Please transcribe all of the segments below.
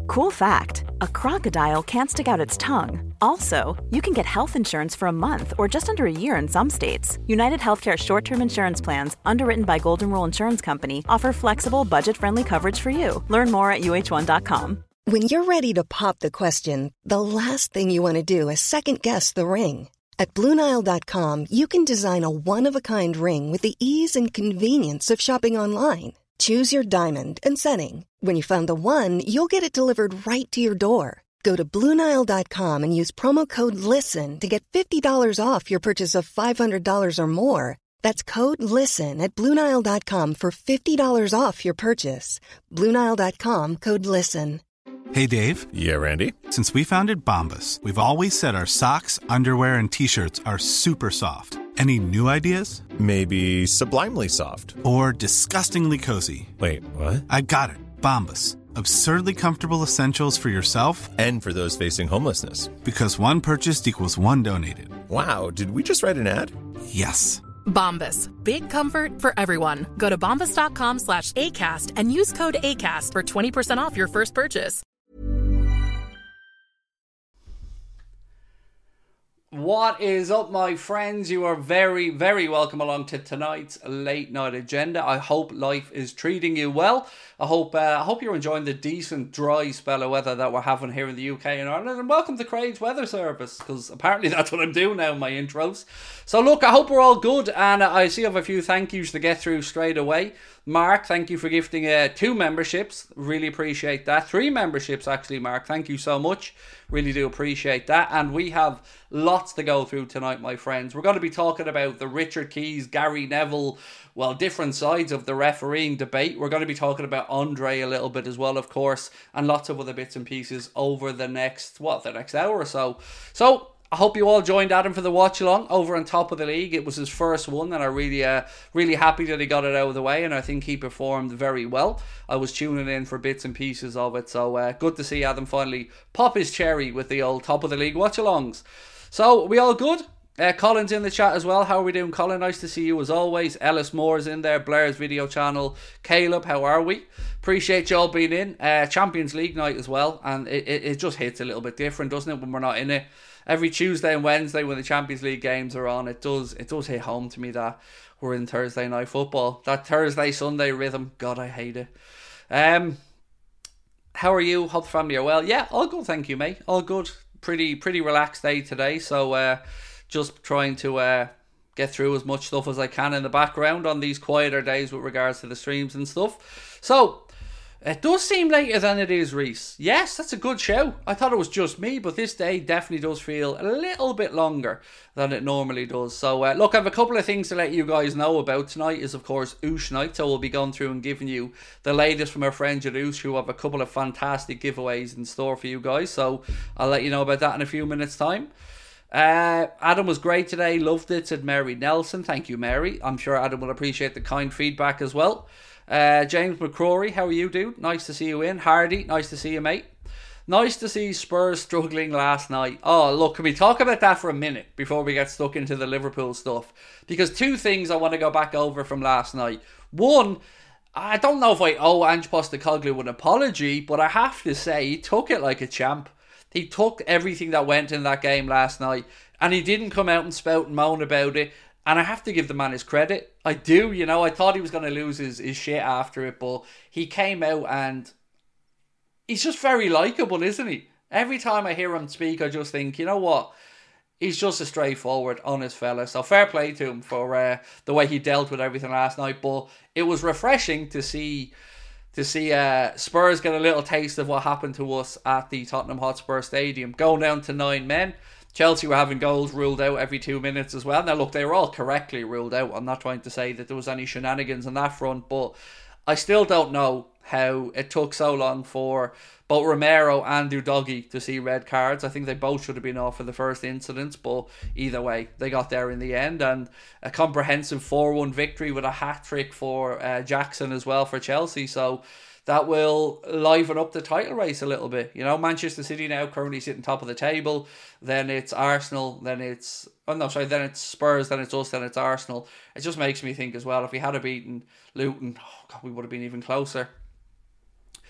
Cool fact, a crocodile can't stick out its tongue. Also, you can get health insurance for a month or just under a year in some states. United Healthcare short-term insurance plans, underwritten by Golden Rule Insurance Company, offer flexible, budget-friendly coverage for you. Learn more at uh1.com. When you're ready to pop the question, the last thing you want to do is second-guess the ring. At BlueNile.com, you can design a one-of-a-kind ring with the ease and convenience of shopping online. Choose your diamond and setting. When you find the one, you'll get it delivered right to your door. Go to BlueNile.com and use promo code LISTEN to get $50 off your purchase of $500 or more. That's code LISTEN at BlueNile.com for $50 off your purchase. BlueNile.com, code LISTEN. Hey, Dave. Yeah, Randy. Since we founded Bombas, we've always said our socks, underwear, and T-shirts are super soft. Any new ideas? Maybe sublimely soft. Or disgustingly cozy. Wait, what? I got it. Bombas. Absurdly comfortable essentials for yourself and for those facing homelessness. Because one purchased equals one donated. Wow, did we just write an ad? Yes. Bombas. Big comfort for everyone. Go to bombas.com/ACAST and use code ACAST for 20% off your first purchase. What is up, my friends? You are very, very welcome along to tonight's late night agenda. I hope life is treating you well. I hope you're enjoying the decent, dry spell of weather that we're having here in the UK and Ireland. And welcome to Craig's Weather Service, because apparently that's what I'm doing now in my intros. So look, I hope we're all good, and I see I have a few thank yous to get through straight away. Mark, thank you for gifting 2 memberships. Really appreciate that. 3 memberships, actually, Mark. Thank you so much. Really do appreciate that. And we have lots to go through tonight, my friends. We're going to be talking about the Richard Keys, Gary Neville, well, different sides of the refereeing debate. We're going to be talking about Andre a little bit as well, of course, and lots of other bits and pieces over the next hour or so. So I hope you all joined Adam for the watch along over on Top of the League. It was his first one, and I'm really happy that he got it out of the way, and I think he performed very well. I was tuning in for bits and pieces of it, so good to see Adam finally pop his cherry with the old Top of the League watch alongs. So, we all good? Colin's in the chat as well. How are we doing, Colin? Nice to see you as always. Ellis Moore's in there. Blair's video channel. Caleb, how are we? Appreciate you all being in. Champions League night as well, and it just hits a little bit different, doesn't it, when we're not in it? Every Tuesday and Wednesday when the Champions League games are on, it does hit home to me that we're in Thursday night football. That Thursday-Sunday rhythm, God, I hate it. How are you? Hope the family are well. Yeah, all good, thank you, mate. All good. Pretty relaxed day today, so just trying to get through as much stuff as I can in the background on these quieter days with regards to the streams and stuff. So, it does seem later than it is, Reese. Yes, that's a good show. I thought it was just me, but this day definitely does feel a little bit longer than it normally does. So, look, I have a couple of things to let you guys know about. Tonight is, of course, Oosh night, so we'll be going through and giving you the latest from our friends at Oosh, who have a couple of fantastic giveaways in store for you guys. So, I'll let you know about that in a few minutes' time. Adam was great today, loved it, said Mary Nelson. Thank you, Mary. I'm sure Adam will appreciate the kind feedback as well. James McCrory, how are you, dude? Nice to see you in. Hardy, nice to see you, mate. Nice to see Spurs struggling last night. Oh, look, can we talk about that for a minute before we get stuck into the Liverpool stuff? Because 2 things I want to go back over from last night. One, I don't know if I owe Ange Postecoglou an apology, but I have to say, he took it like a champ. He took everything that went in that game last night, and he didn't come out and spout and moan about it. And I have to give the man his credit. I do, you know. I thought he was going to lose his shit after it, but he came out and he's just very likeable, isn't he? Every time I hear him speak, I just think, you know what? He's just a straightforward, honest fella. So fair play to him for the way he dealt with everything last night. But it was refreshing to see Spurs get a little taste of what happened to us at the Tottenham Hotspur Stadium. Going down to 9 men. Chelsea were having goals ruled out every 2 minutes as well. Now, look, they were all correctly ruled out. I'm not trying to say that there was any shenanigans on that front, but I still don't know how it took so long for both Romero and Udogie to see red cards. I think they both should have been off for the first incidents, but either way, they got there in the end. And a comprehensive 4-1 victory with a hat-trick for Jackson as well for Chelsea. So that will liven up the title race a little bit. You know, Manchester City now currently sitting top of the table. Then it's Arsenal. Then it's Spurs. Then it's us. Then it's Arsenal. It just makes me think as well, if we had beaten Luton, oh God, we would have been even closer.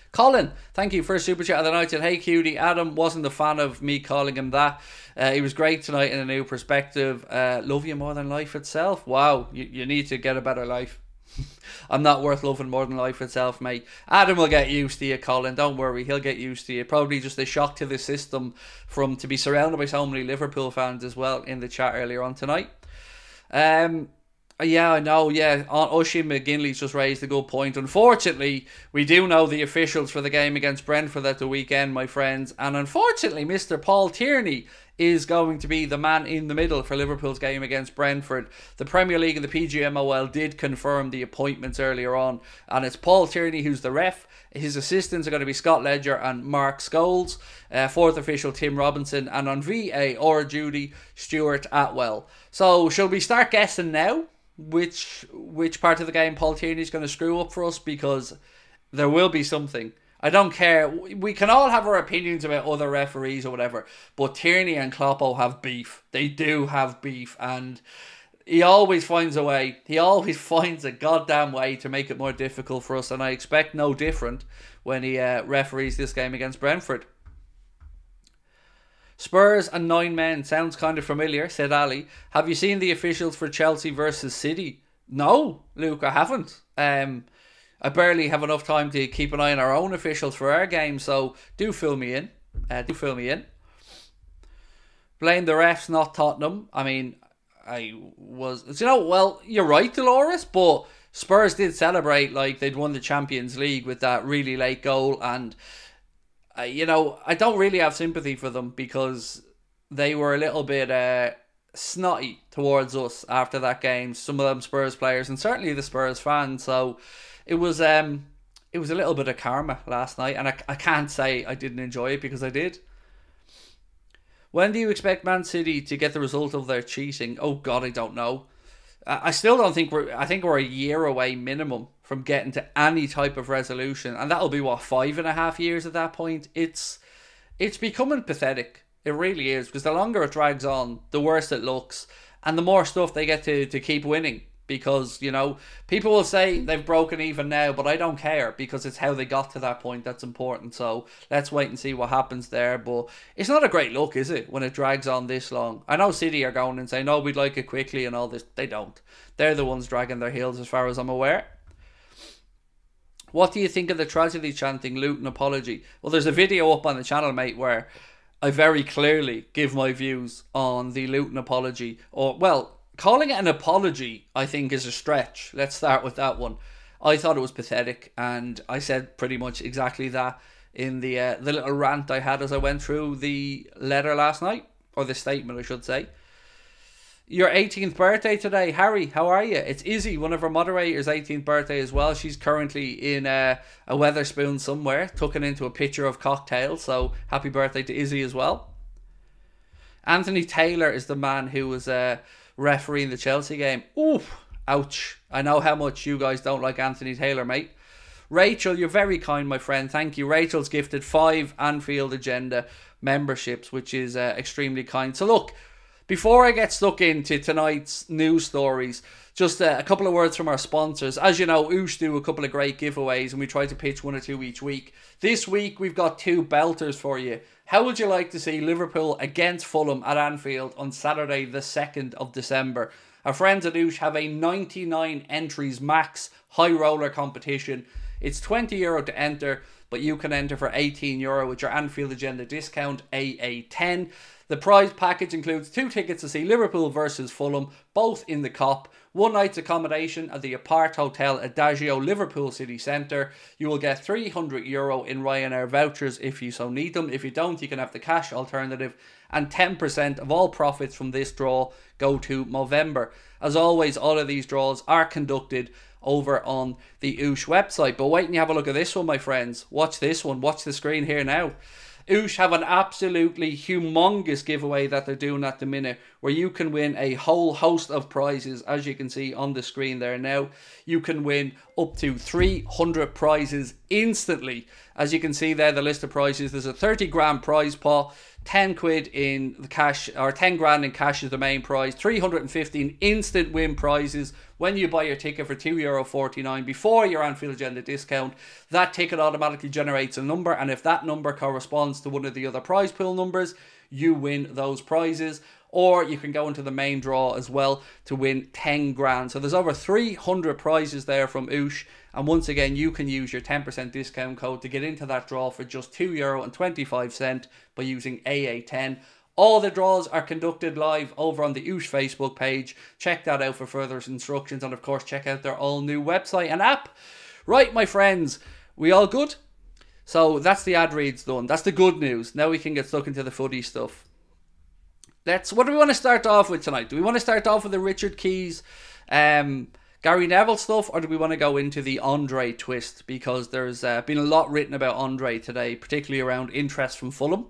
Colin, thank you for a super chat of the night. Said, hey cutie, Adam wasn't a fan of me calling him that. He was great tonight in a new perspective. Love you more than life itself. Wow, you need to get a better life. I'm not worth loving more than life itself, mate. Adam will get used to you, Colin. Don't worry, he'll get used to you. Probably just a shock to the system from to be surrounded by so many Liverpool fans as well in the chat earlier on tonight. Yeah, I know, yeah. Oisin McGinley's just raised a good point. Unfortunately, we do know the officials for the game against Brentford at the weekend, my friends. And unfortunately, Mr. Paul Tierney is going to be the man in the middle for Liverpool's game against Brentford. The Premier League and the PGMOL did confirm the appointments earlier on. And it's Paul Tierney who's the ref. His assistants are going to be Scott Ledger and Mark Scholes. Fourth official, Tim Robinson. And on VAR duty, Stuart Atwell. So, shall we start guessing now which part of the game Paul Tierney is going to screw up for us? Because there will be something. I don't care. We can all have our opinions about other referees or whatever, but Tierney and Kloppo have beef. They do have beef, and he always finds a way. He always finds a goddamn way to make it more difficult for us, and I expect no different when he referees this game against Brentford. Spurs and 9 men sounds kind of familiar, said Ali. Have you seen the officials for Chelsea versus City? No, Luke, I haven't. I barely have enough time to keep an eye on our own officials for our game, so do fill me in. Blame the refs, not Tottenham. I mean, you're right, Dolores, but Spurs did celebrate like they'd won the Champions League with that really late goal, and I don't really have sympathy for them because they were a little bit snotty towards us after that game. Some of them Spurs players and certainly the Spurs fans. So it was a little bit of karma last night, and I can't say I didn't enjoy it because I did. When do you expect Man City to get the result of their cheating? Oh God, I don't know. I still don't think I think we're a year away minimum from getting to any type of resolution, and that'll be 5.5 years at that point. It's becoming pathetic. It really is, because the longer it drags on, the worse it looks, and the more stuff they get to keep winning. Because, people will say they've broken even now, but I don't care, because it's how they got to that point that's important. So let's wait and see what happens there. But it's not a great look, is it, when it drags on this long? I know City are going and saying, no, we'd like it quickly and all this. They don't. They're the ones dragging their heels as far as I'm aware. What do you think of the tragedy chanting Luton apology? Well, there's a video up on the channel, mate, where I very clearly give my views on the Luton apology. Calling it an apology, I think, is a stretch. Let's start with that one. I thought it was pathetic, and I said pretty much exactly that in the little rant I had as I went through the letter last night, or the statement, I should say. Your 18th birthday today, Harry. How are you? It's Izzy, one of our moderators' 18th birthday as well. She's currently in a Wetherspoon somewhere, tucking into a pitcher of cocktail. So happy birthday to Izzy as well. Anthony Taylor is the man who was refereeing the Chelsea game. Ooh, ouch. I know how much you guys don't like Anthony Taylor, mate. Rachel, you're very kind, my friend. Thank you. Rachel's gifted 5 Anfield Agenda memberships, which is extremely kind. So look, before I get stuck into tonight's news stories, just a couple of words from our sponsors. As you know, Oosh do a couple of great giveaways, and we try to pitch 1 or 2 each week. This week, we've got 2 belters for you. How would you like to see Liverpool against Fulham at Anfield on Saturday, the 2nd of December? Our friends at Oosh have a 99 entries max high roller competition. It's €20 to enter, but you can enter for €18 with your Anfield Agenda discount, AA10. The prize package includes 2 tickets to see Liverpool versus Fulham, both in the Kop, 1 night's accommodation at the Apart Hotel Adagio, Liverpool City Centre. You will get €300 in Ryanair vouchers if you so need them. If you don't, you can have the cash alternative. And 10% of all profits from this draw go to Movember. As always, all of these draws are conducted over on the Oosh website. But wait and you have a look at this one, my friends. Watch this one. Watch the screen here now. Oosh have an absolutely humongous giveaway that they're doing at the minute, where you can win a whole host of prizes, as you can see on the screen there now. You can win up to 300 prizes instantly. As you can see there, the list of prizes, there's a 30 grand prize pot, 10 quid in the cash, or 10 grand in cash is the main prize, 315 instant win prizes when you buy your ticket for €2.49 before your Anfield Agenda discount. That ticket automatically generates a number, and if that number corresponds to one of the other prize pool numbers, you win those prizes. Or you can go into the main draw as well to win 10 grand. So there's over 300 prizes there from Oosh. And once again, you can use your 10% discount code to get into that draw for just €2.25 by using AA10. All the draws are conducted live over on the Oosh Facebook page. Check that out for further instructions. And of course, check out their all new website and app. Right, my friends, we all good? So that's the ad reads done. That's the good news. Now we can get stuck into the footy stuff. What do we want to start off with tonight? Do we want to start off with the Richard Keys, Gary Neville stuff, or do we want to go into the Andre twist? Because there's been a lot written about Andre today, particularly around interest from Fulham.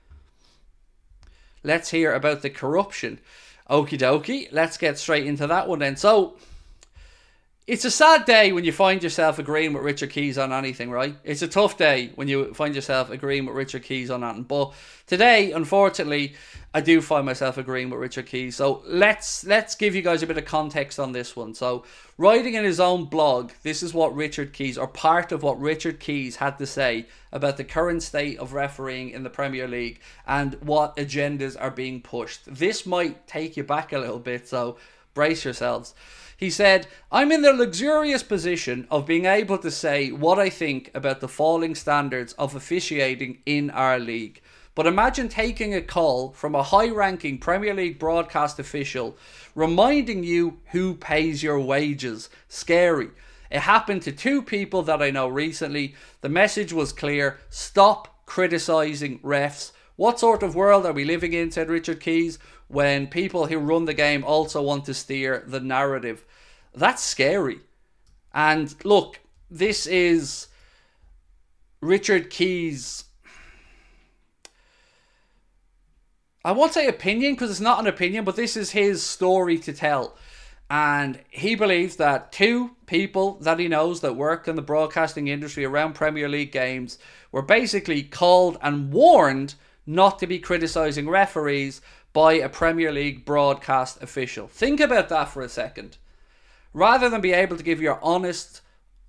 Let's hear about the corruption. Okie dokie, let's get straight into that one then. So, it's a sad day when you find yourself agreeing with Richard Keys on anything, right? It's a tough day when you find yourself agreeing with Richard Keys on anything. But today, unfortunately, I do find myself agreeing with Richard Keys. So let's give you guys a bit of context on this one. So, writing in his own blog, this is what Richard Keys, or part of what Richard Keys had to say about the current state of refereeing in the Premier League and what agendas are being pushed. This might take you back a little bit, so brace yourselves. He said, "I'm in the luxurious position of being able to say what I think about the falling standards of officiating in our league. But imagine taking a call from a high-ranking Premier League broadcast official reminding you who pays your wages. Scary. It happened to two people that I know recently. The message was clear. Stop criticising refs. What sort of world are we living in," said Richard Keys, "when people who run the game also want to steer the narrative?" That's scary. And look, this is Richard Keys', I won't say opinion because it's not an opinion, but this is his story to tell. And he believes that two people that he knows that work in the broadcasting industry around Premier League games were basically called and warned not to be criticising referees by a Premier League broadcast official. Think about that for a second. Rather than be able to give your honest,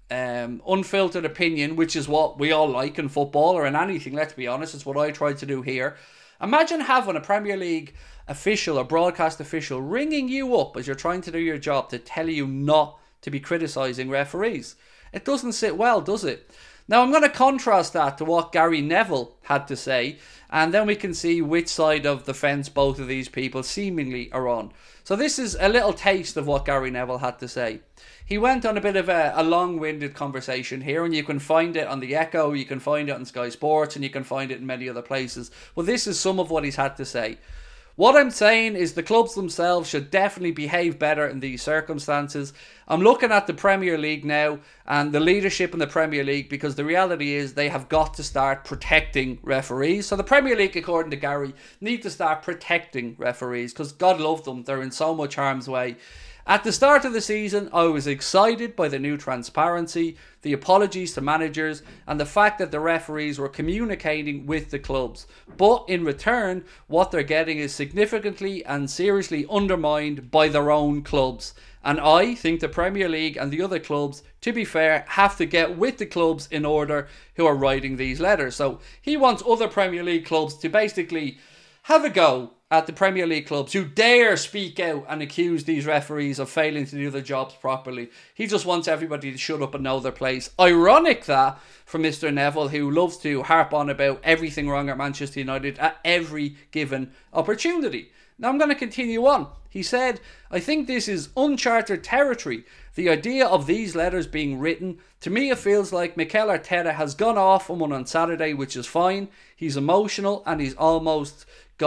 unfiltered opinion, which is what we all like in football or in anything, let's be honest, it's what I tried to do here. Imagine having a Premier League official or broadcast official ringing you up as you're trying to do your job to tell you not to be criticising referees. It doesn't sit well, does it? Now, I'm going to contrast that to what Gary Neville had to say, and then we can see which side of the fence both of these people seemingly are on. So this is a little taste of what Gary Neville had to say. He went on a bit of a long-winded conversation here, and you can find it on The Echo, you can find it on Sky Sports, and you can find it in many other places. Well, this is some of what he's had to say. "What I'm saying is the clubs themselves should definitely behave better in these circumstances. I'm looking at the Premier League now and the leadership in the Premier League, because the reality is they have got to start protecting referees." So the Premier League, according to Gary, need to start protecting referees because God love them, they're in so much harm's way. "At the start of the season, I was excited by the new transparency, the apologies to managers, and the fact that the referees were communicating with the clubs. But in return, what they're getting is significantly and seriously undermined by their own clubs. And I think the Premier League and the other clubs, to be fair, have to get with the clubs in order who are writing these letters." So he wants other Premier League clubs to basically have a go at the Premier League clubs who dare speak out and accuse these referees of failing to do their jobs properly. He just wants everybody to shut up and know their place. Ironic that from Mr. Neville, who loves to harp on about everything wrong at Manchester United at every given opportunity. Now I'm going to continue on. He said, "I think this is uncharted territory. The idea of these letters being written, to me it feels like Mikel Arteta has gone off on one on Saturday, which is fine. He's emotional and he's almost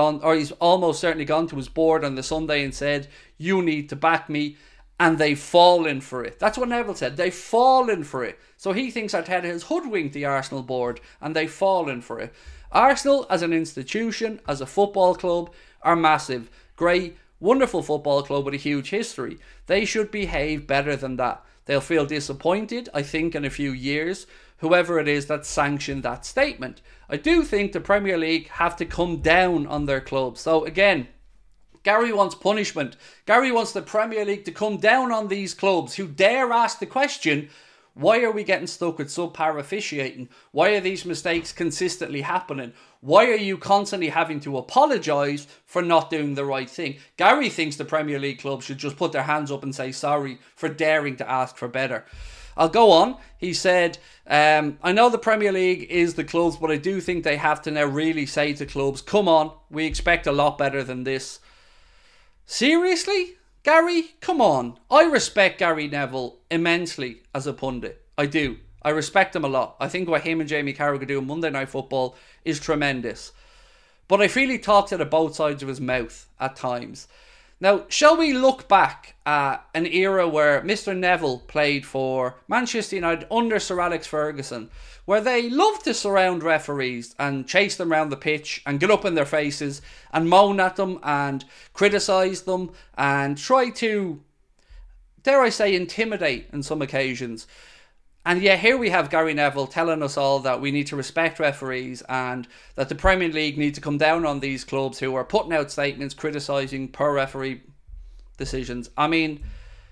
certainly gone to his board on the Sunday and said, 'You need to back me,' and they've fallen for it." That's what Neville said. They've fallen for it. So he thinks Arteta has hoodwinked the Arsenal board and they've fallen for it. Arsenal as an institution, as a football club, are massive. Great, wonderful football club with a huge history. They should behave better than that. They'll feel disappointed, I think, in a few years, whoever it is that sanctioned that statement. I do think the Premier League have to come down on their clubs. So again, Gary wants punishment. Gary wants the Premier League to come down on these clubs who dare ask the question, why are we getting stuck with subpar officiating? Why are these mistakes consistently happening? Why are you constantly having to apologise for not doing the right thing? Gary thinks the Premier League clubs should just put their hands up and say sorry for daring to ask for better. I'll go on. He said, I know the Premier League is the clubs, but I do think they have to now really say to clubs, come on, we expect a lot better than this. Seriously? Gary, come on. I respect Gary Neville immensely as a pundit. I do. I respect him a lot. I think what him and Jamie Carragher do on Monday Night Football is tremendous. But I feel he talks out of both sides of his mouth at times. Now, shall we look back at an era where Mr. Neville played for Manchester United under Sir Alex Ferguson, where they loved to surround referees and chase them around the pitch and get up in their faces and moan at them and criticise them and try to, dare I say, intimidate on some occasions. And yet here we have Gary Neville telling us all that we need to respect referees and that the Premier League need to come down on these clubs who are putting out statements criticising per referee decisions. I mean,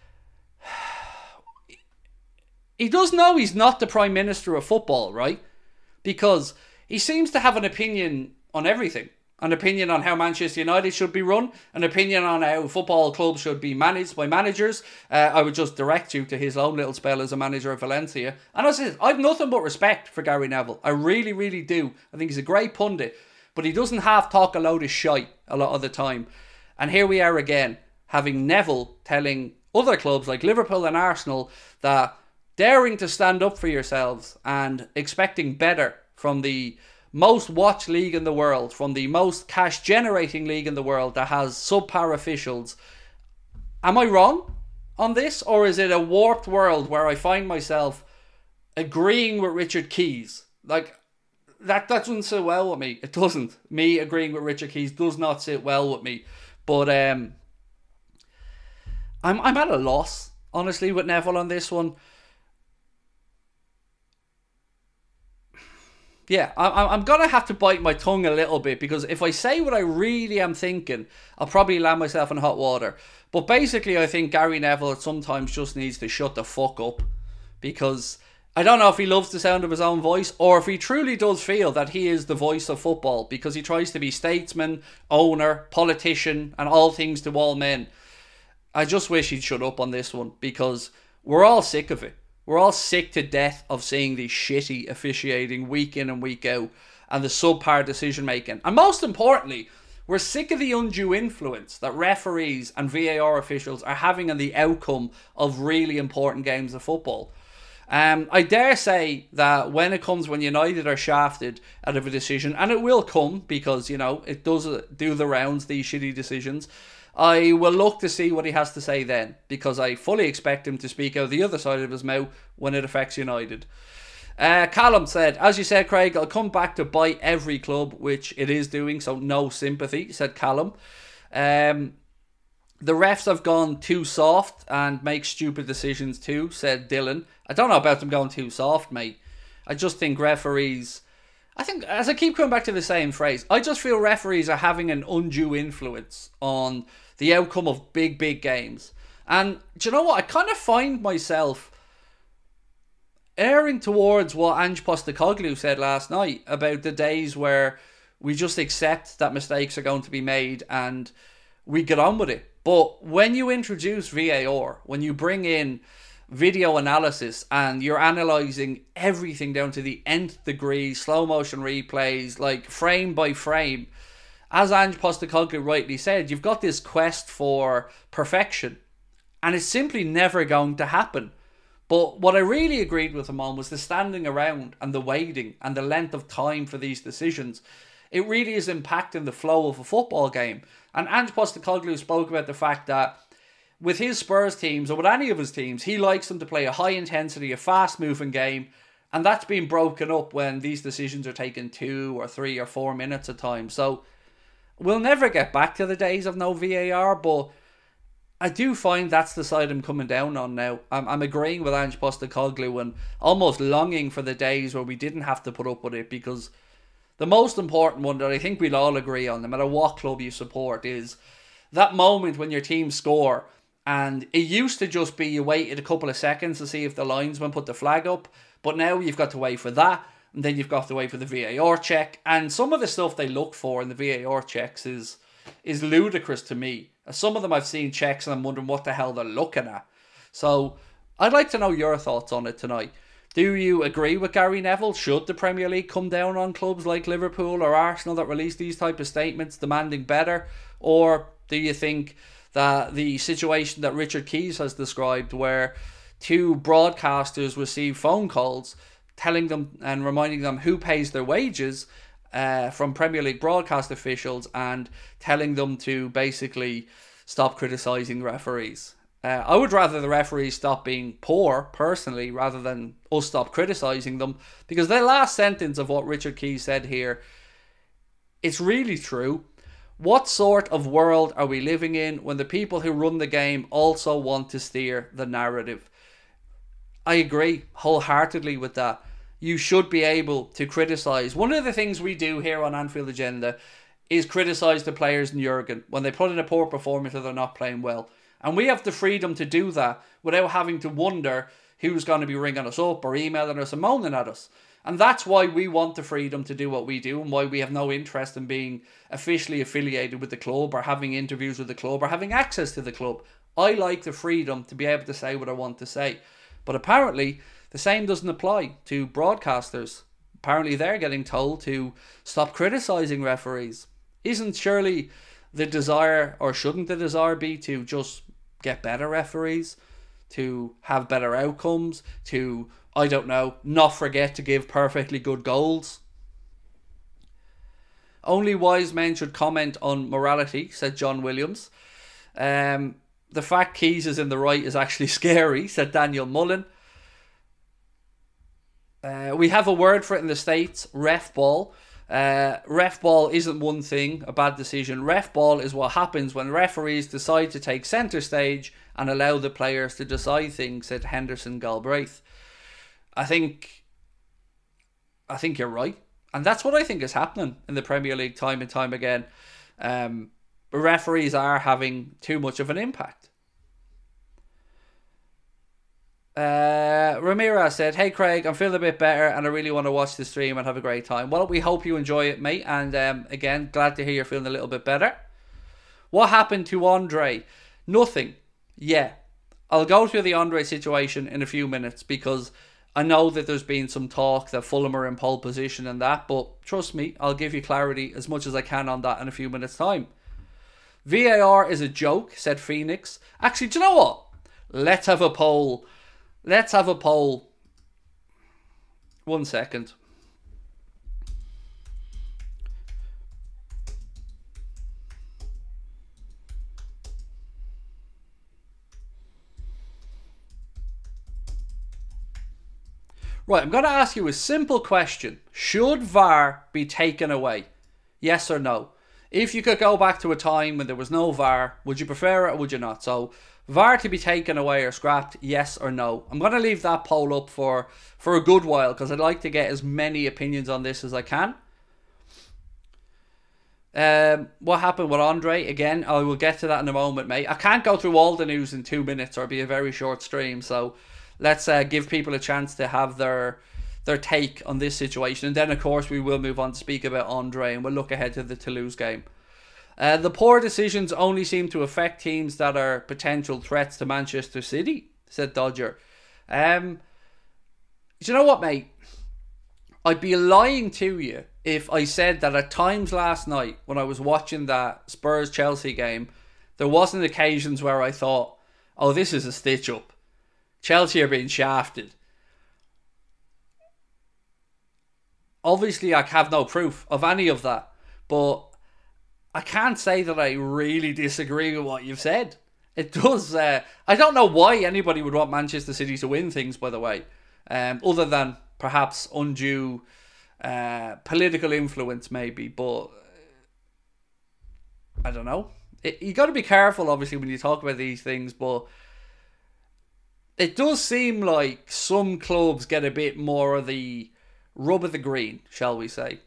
he does know he's not the Prime Minister of football, right? Because he seems to have an opinion on everything. An opinion on how Manchester United should be run, an opinion on how football clubs should be managed by managers. I would just direct you to his own little spell as a manager of Valencia. And as I said, I've nothing but respect for Gary Neville. I really, really do. I think he's a great pundit, but he doesn't half talk a load of shite a lot of the time. And here we are again, having Neville telling other clubs like Liverpool and Arsenal that daring to stand up for yourselves and expecting better from the most watched league in the world, from the most cash generating league in the world that has subpar officials. Am I wrong on this, or is it a warped world where I find myself agreeing with Richard Keys? Like, that doesn't sit well with me. It doesn't. Me agreeing with Richard Keys does not sit well with me. But I'm at a loss, honestly, with Neville on this one. Yeah, I'm going to have to bite my tongue a little bit, because if I say what I really am thinking, I'll probably land myself in hot water. But basically, I think Gary Neville sometimes just needs to shut the fuck up, because I don't know if he loves the sound of his own voice, or if he truly does feel that he is the voice of football, because he tries to be statesman, owner, politician, and all things to all men. I just wish he'd shut up on this one, because we're all sick of it. We're all sick to death of seeing the shitty officiating week in and week out and the subpar decision making. And most importantly, we're sick of the undue influence that referees and VAR officials are having on the outcome of really important games of football. I dare say that when United are shafted out of a decision, and it will come because, you know, it does do the rounds, these shitty decisions, I will look to see what he has to say then, because I fully expect him to speak out the other side of his mouth when it affects United. Callum said, as you said, Craig, I'll come back to bite every club, which it is doing, so no sympathy, said Callum. The refs have gone too soft and make stupid decisions too, said Dylan. I don't know about them going too soft, mate. I just think referees... I think, as I keep coming back to the same phrase, I just feel referees are having an undue influence on the outcome of big, big games. And do you know what? I kind of find myself erring towards what Ange Postecoglou said last night about the days where we just accept that mistakes are going to be made and we get on with it. But when you introduce VAR, when you bring in video analysis and you're analysing everything down to the nth degree, slow motion replays, like frame by frame, as Ange Postecoglou rightly said, you've got this quest for perfection and it's simply never going to happen. But what I really agreed with him on was the standing around and the waiting and the length of time for these decisions. It really is impacting the flow of a football game. And Ange Postecoglou spoke about the fact that with his Spurs teams, or with any of his teams, he likes them to play a high intensity, a fast moving game, and that's been broken up when these decisions are taken 2 or 3 or 4 minutes at a time. So we'll never get back to the days of no VAR, but I do find that's the side I'm coming down on now. I'm agreeing with Ange Postecoglou and almost longing for the days where we didn't have to put up with it, because the most important one that I think we'll all agree on, no matter what club you support, is that moment when your team score. And it used to just be you waited a couple of seconds to see if the linesman put the flag up, but now you've got to wait for that, and then you've got to wait for the VAR check. And some of the stuff they look for in the VAR checks is ludicrous to me. Some of them I've seen checks and I'm wondering what the hell they're looking at. So I'd like to know your thoughts on it tonight. Do you agree with Gary Neville? Should the Premier League come down on clubs like Liverpool or Arsenal that release these type of statements demanding better? Or do you think that the situation that Richard Keys has described, where two broadcasters receive phone calls telling them and reminding them who pays their wages from Premier League broadcast officials and telling them to basically stop criticising referees? I would rather the referees stop being poor, personally, rather than us stop criticising them, because the last sentence of what Richard Keys said here, it's really true. What sort of world are we living in when the people who run the game also want to steer the narrative? I agree wholeheartedly with that. You should be able to criticise. One of the things we do here on Anfield Agenda is criticise the players in Jurgen when they put in a poor performance or they're not playing well. And we have the freedom to do that without having to wonder who's going to be ringing us up or emailing us and moaning at us. And that's why we want the freedom to do what we do, and why we have no interest in being officially affiliated with the club or having interviews with the club or having access to the club. I like the freedom to be able to say what I want to say. But apparently the same doesn't apply to broadcasters. Apparently they're getting told to stop criticising referees. Isn't surely the desire, or shouldn't the desire be, to just get better referees, to have better outcomes, to, I don't know, not forget to give perfectly good goals? Only wise men should comment on morality, said John Williams. The fact Keys is in the right is actually scary, said Daniel Mullen. We have a word for it in the States, ref ball. Ref ball isn't one thing, a bad decision. Ref ball is what happens when referees decide to take centre stage and allow the players to decide things, said Henderson Galbraith. I think you're right. And that's what I think is happening in the Premier League time and time again. Referees are having too much of an impact. Ramirez said, "Hey Craig, I'm feeling a bit better and I really want to watch the stream and have a great time." Well, we hope you enjoy it, mate. And again, glad to hear you're feeling a little bit better. What happened to Andre? Nothing. Yeah. I'll go through the Andre situation in a few minutes, because I know that there's been some talk that Fulham are in pole position and that, but trust me, I'll give you clarity as much as I can on that in a few minutes' time. VAR is a joke, said Phoenix. Actually, do you know what? Let's have a poll. Let's have a poll. 1 second. Right, I'm going to ask you a simple question. Should VAR be taken away? Yes or no? If you could go back to a time when there was no VAR, would you prefer it or would you not? So, VAR to be taken away or scrapped, yes or no? I'm going to leave that poll up for a good while, because I'd like to get as many opinions on this as I can. What happened with Andre? Again, I will get to that in a moment, mate. I can't go through all the news in 2 minutes or it'll be a very short stream, so let's give people a chance to have their take on this situation. And then, of course, we will move on to speak about Andre, and we'll look ahead to the Toulouse game. The poor decisions only seem to affect teams that are potential threats to Manchester City, said Dodger. You know what, mate? I'd be lying to you if I said that at times last night when I was watching that Spurs-Chelsea game, there wasn't occasions where I thought, oh, this is a stitch-up. Chelsea are being shafted. Obviously, I have no proof of any of that, but I can't say that I really disagree with what you've said. It does. I don't know why anybody would want Manchester City to win things, by the way, other than perhaps undue political influence, maybe. But I don't know. You got to be careful, obviously, when you talk about these things, but it does seem like some clubs get a bit more of the rub of the green, shall we say.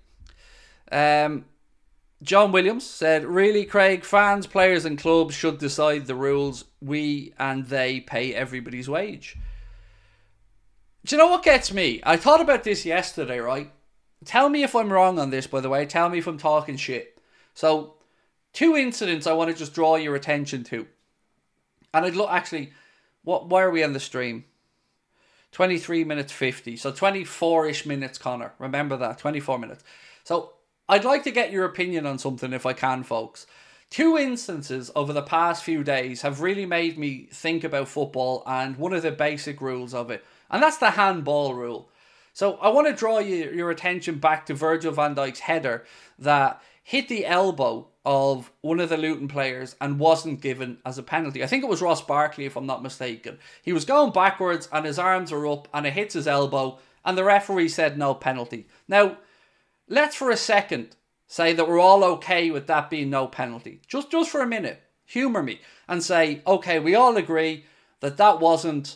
John Williams said, really, Craig, fans, players and clubs should decide the rules. We and they pay everybody's wage. Do you know what gets me? I thought about this yesterday, right? Tell me if I'm wrong on this, by the way. Tell me if I'm talking shit. So, 2 incidents I want to just draw your attention to. And I'd look, actually, why are we on the stream? 23 minutes 50. So 24-ish minutes, Connor. Remember that, 24 minutes. So I'd like to get your opinion on something if I can, folks. 2 instances over the past few days have really made me think about football and one of the basic rules of it. And that's the handball rule. So I want to draw your attention back to Virgil van Dijk's header that hit the elbow of one of the Luton players and wasn't given as a penalty. I think it was Ross Barkley, if I'm not mistaken. He was going backwards and his arms are up and it hits his elbow and the referee said no penalty. Now, let's for a second say that we're all okay with that being no penalty. Just for a minute, humour me and say, okay, we all agree that that wasn't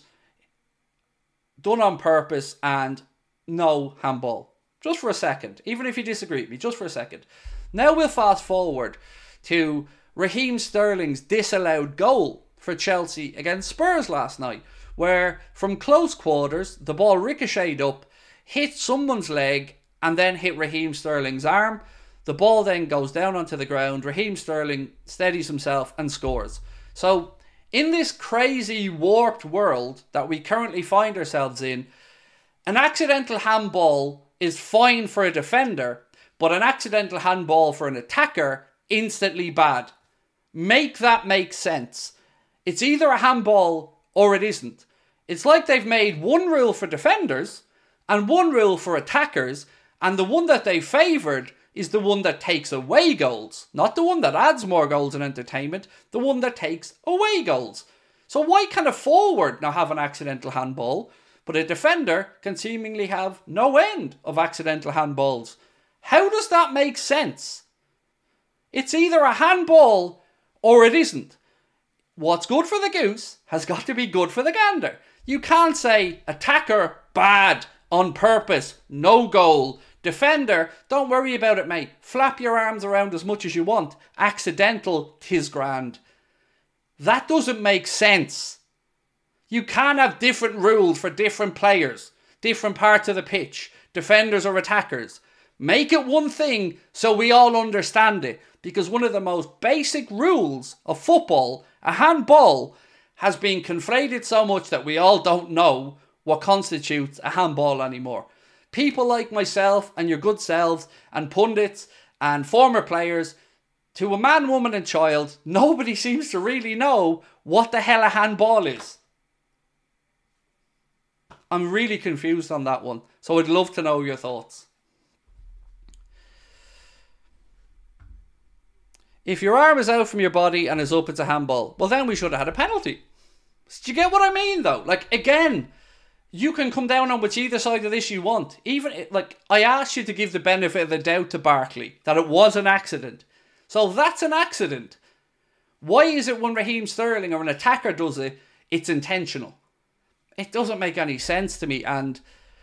done on purpose and no handball. Just for a second, even if you disagree with me, just for a second. Now we'll fast forward to Raheem Sterling's disallowed goal for Chelsea against Spurs last night, where from close quarters, the ball ricocheted up, hit someone's leg, and then hit Raheem Sterling's arm. The ball then goes down onto the ground. Raheem Sterling steadies himself and scores. So, in this crazy, warped world that we currently find ourselves in, an accidental handball is fine for a defender, but an accidental handball for an attacker, instantly bad. Make that make sense. It's either a handball or it isn't. It's like they've made one rule for defenders and one rule for attackers, and the one that they favoured is the one that takes away goals, not the one that adds more goals in entertainment, the one that takes away goals. So why can a forward now have an accidental handball, but a defender can seemingly have no end of accidental handballs? How does that make sense? It's either a handball or it isn't. What's good for the goose has got to be good for the gander. You can't say attacker, bad, on purpose, no goal. Defender, don't worry about it, mate. Flap your arms around as much as you want. Accidental, 'tis grand. That doesn't make sense. You can't have different rules for different players, different parts of the pitch, defenders or attackers. Make it one thing so we all understand it. Because one of the most basic rules of football, a handball, has been conflated so much that we all don't know what constitutes a handball anymore. People like myself and your good selves and pundits and former players, to a man, woman and child, nobody seems to really know what the hell a handball is. I'm really confused on that one, so I'd love to know your thoughts. If your arm is out from your body and is up, it's a handball. Well, then we should have had a penalty. Do you get what I mean, though? Like, again, you can come down on which either side of this you want. Even, like, I asked you to give the benefit of the doubt to Barkley, that it was an accident. So if that's an accident, why is it when Raheem Sterling or an attacker does it, it's intentional? It doesn't make any sense to me, and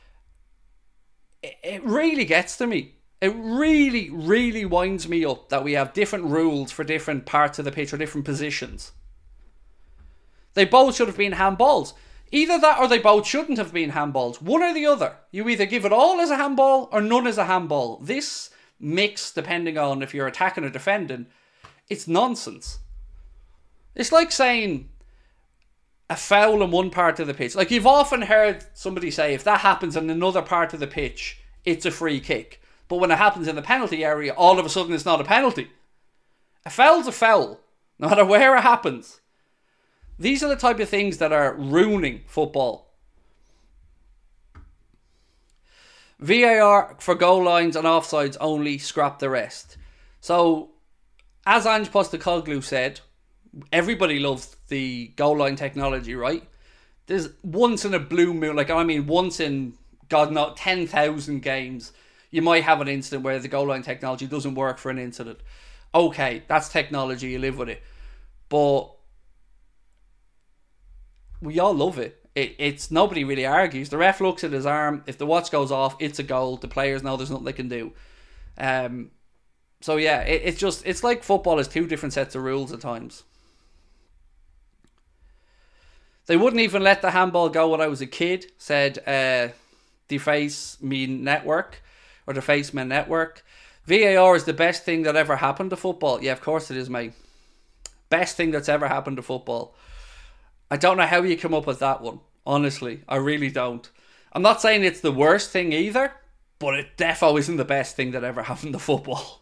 it really gets to me. It really, really winds me up that we have different rules for different parts of the pitch or different positions. They both should have been handballs. Either that or they both shouldn't have been handballs. One or the other. You either give it all as a handball or none as a handball. This mix, depending on if you're attacking or defending, it's nonsense. It's like saying a foul in one part of the pitch. Like, you've often heard somebody say, if that happens in another part of the pitch, it's a free kick. But when it happens in the penalty area, all of a sudden it's not a penalty. A foul's a foul, no matter where it happens. These are the type of things that are ruining football. VAR for goal lines and offsides only, scrap the rest. So, as Ange Postecoglou said, everybody loves the goal line technology, right? There's once in a blue moon, once in, God knows, 10,000 games, you might have an incident where the goal line technology doesn't work for an incident. Okay, that's technology, you live with it. But we all love it. It's nobody really argues. The ref looks at his arm. If the watch goes off, it's a goal. The players know there's nothing they can do. So yeah, it's like football is two different sets of rules at times. They wouldn't even let the handball go when I was a kid, said Deface Me Network, or Deface Men Network. VAR is the best thing that ever happened to football. Yeah, of course it is, mate. Best thing that's ever happened to football. I don't know how you come up with that one. Honestly, I really don't. I'm not saying it's the worst thing either, but it defo isn't the best thing that ever happened to football.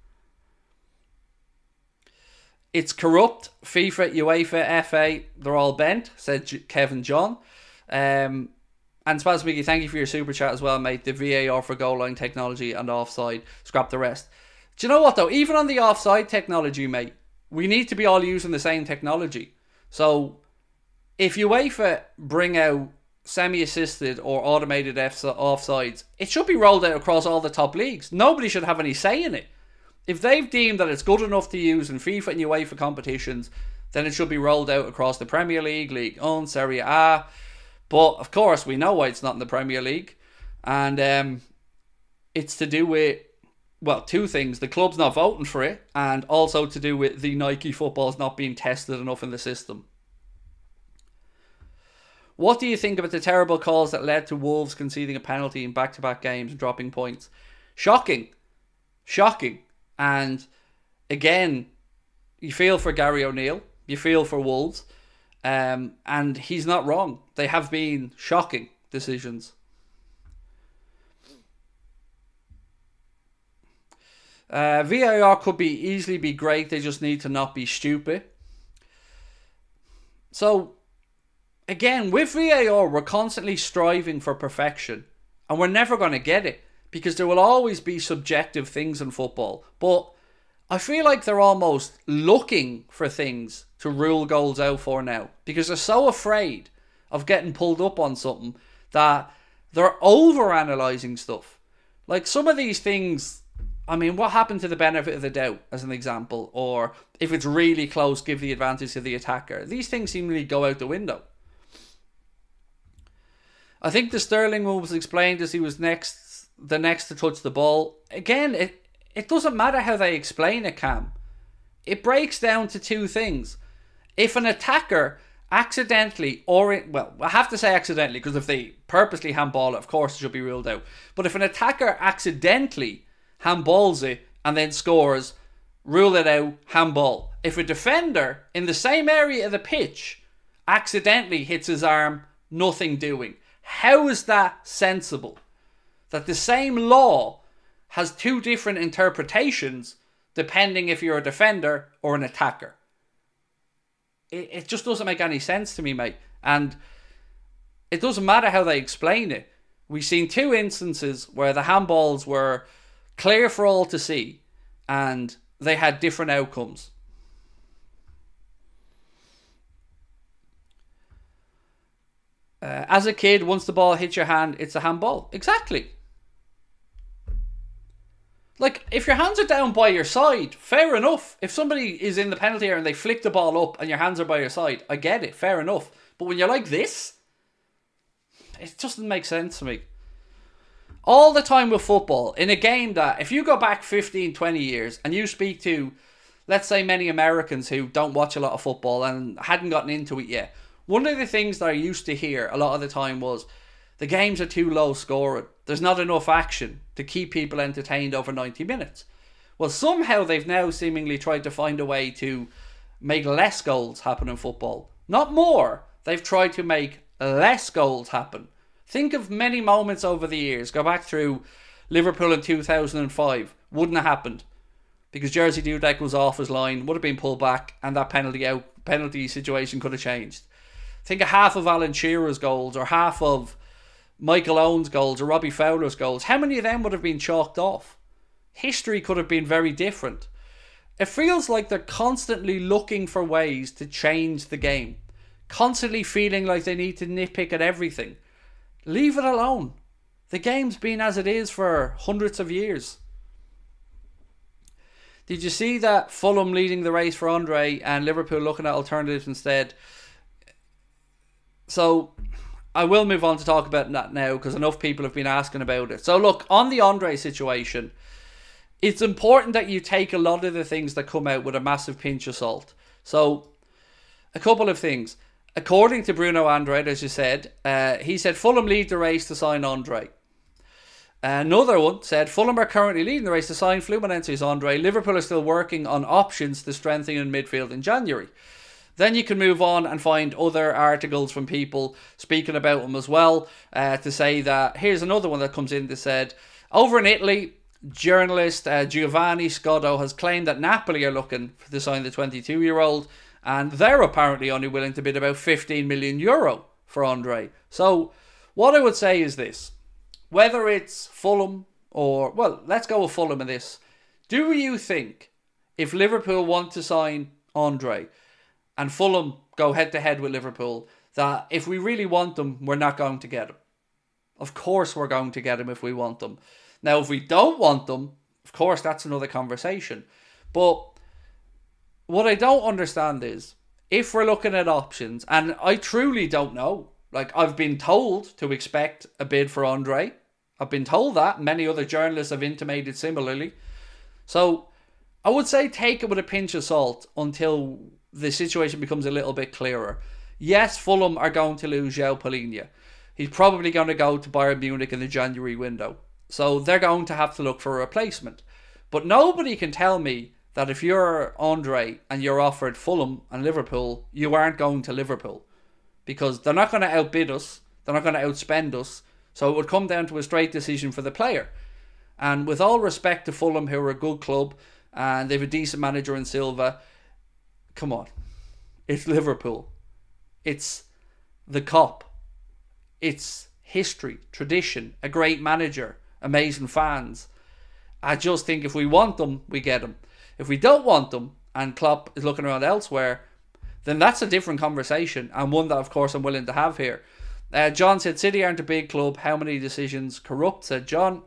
It's corrupt. FIFA, UEFA, FA, they're all bent, said Kevin John. And Spaz Mickey, thank you for your super chat as well, mate. The VAR for goal line technology and offside. Scrap the rest. Do you know what, though? Even on the offside technology, mate, we need to be all using the same technology. So if UEFA bring out semi-assisted or automated offsides, it should be rolled out across all the top leagues. Nobody should have any say in it. If they've deemed that it's good enough to use in FIFA and UEFA competitions, then it should be rolled out across the Premier League, Ligue 1, Serie A. But, of course, we know why it's not in the Premier League. And it's to do with, well, two things. The club's not voting for it, and also to do with the Nike footballs not being tested enough in the system. What do you think about the terrible calls that led to Wolves conceding a penalty in back-to-back games and dropping points? Shocking. Shocking. And, again, you feel for Gary O'Neill. You feel for Wolves. And he's not wrong. They have been shocking decisions. VAR could easily be great. They just need to not be stupid. So, again, with VAR, we're constantly striving for perfection. And we're never going to get it. Because there will always be subjective things in football. But I feel like they're almost looking for things to rule goals out for now. Because they're so afraid of getting pulled up on something that they're over-analysing stuff. Like some of these things, I mean, what happened to the benefit of the doubt, as an example? Or if it's really close, give the advantage to the attacker. These things seemingly go out the window. I think the Sterling move was explained as he was the next to touch the ball. Again, it doesn't matter how they explain it, Cam. It breaks down to two things. If an attacker accidentally, well, I have to say accidentally, because if they purposely handball it, of course it should be ruled out. But if an attacker accidentally handballs it and then scores, rule it out, handball. If a defender in the same area of the pitch accidentally hits his arm, nothing doing. How is that sensible? That the same law has two different interpretations depending if you're a defender or an attacker. It just doesn't make any sense to me, mate. And it doesn't matter how they explain it. We've seen two instances where the handballs were clear for all to see and they had different outcomes. As a kid, once the ball hits your hand, it's a handball. Exactly. Like, if your hands are down by your side, fair enough. If somebody is in the penalty area and they flick the ball up and your hands are by your side, I get it, fair enough. But when you're like this, it just doesn't make sense to me. All the time with football, in a game that, if you go back 15, 20 years and you speak to, let's say, many Americans who don't watch a lot of football and hadn't gotten into it yet, one of the things that I used to hear a lot of the time was, the games are too low scoring. There's not enough action to keep people entertained over 90 minutes. Well, somehow they've now seemingly tried to find a way to make less goals happen in football. Not more. They've tried to make less goals happen. Think of many moments over the years. Go back through Liverpool in 2005. Wouldn't have happened. Because Jerzy Dudek was off his line, would have been pulled back, and that penalty situation could have changed. Think of half of Alan Shearer's goals, or half of Michael Owen's goals, or Robbie Fowler's goals. How many of them would have been chalked off? History could have been very different. It feels like they're constantly looking for ways to change the game. Constantly feeling like they need to nitpick at everything. Leave it alone. The game's been as it is for hundreds of years. Did you see that Fulham leading the race for Andre and Liverpool looking at alternatives instead? So I will move on to talk about that now because enough people have been asking about it. So look, on the Andre situation, it's important that you take a lot of the things that come out with a massive pinch of salt. So a couple of things. According to Bruno Andrade, as you said, he said Fulham lead the race to sign Andre. Another one said Fulham are currently leading the race to sign Fluminense's Andre. Liverpool are still working on options to strengthen in midfield in January. Then you can move on and find other articles from people speaking about him as well, to say that, here's another one that comes in that said, over in Italy, journalist Giovanni Scotto has claimed that Napoli are looking to sign the 22-year-old, and they're apparently only willing to bid about €15 million for Andre. So what I would say is this. Whether it's Fulham or... Well, let's go with Fulham in this. Do you think if Liverpool want to sign Andre and Fulham go head-to-head with Liverpool, that if we really want them, we're not going to get him? Of course we're going to get him if we want them. Now, if we don't want them, of course, that's another conversation. But what I don't understand is, if we're looking at options, and I truly don't know, like, I've been told to expect a bid for Andre. I've been told that. Many other journalists have intimated similarly. So I would say take it with a pinch of salt until the situation becomes a little bit clearer. Yes, Fulham are going to lose João Palhinha. He's probably going to go to Bayern Munich in the January window. So they're going to have to look for a replacement. But nobody can tell me that if you're Andre and you're offered Fulham and Liverpool, you aren't going to Liverpool. Because they're not going to outbid us. They're not going to outspend us. So it would come down to a straight decision for the player. And with all respect to Fulham, who are a good club, and they have a decent manager in Silva, come on. It's Liverpool. It's the Kop. It's history, tradition, a great manager, amazing fans. I just think if we want them, we get them. If we don't want them, and Klopp is looking around elsewhere, then that's a different conversation, and one that, of course, I'm willing to have here. John said, City aren't a big club. How many decisions corrupt, said John.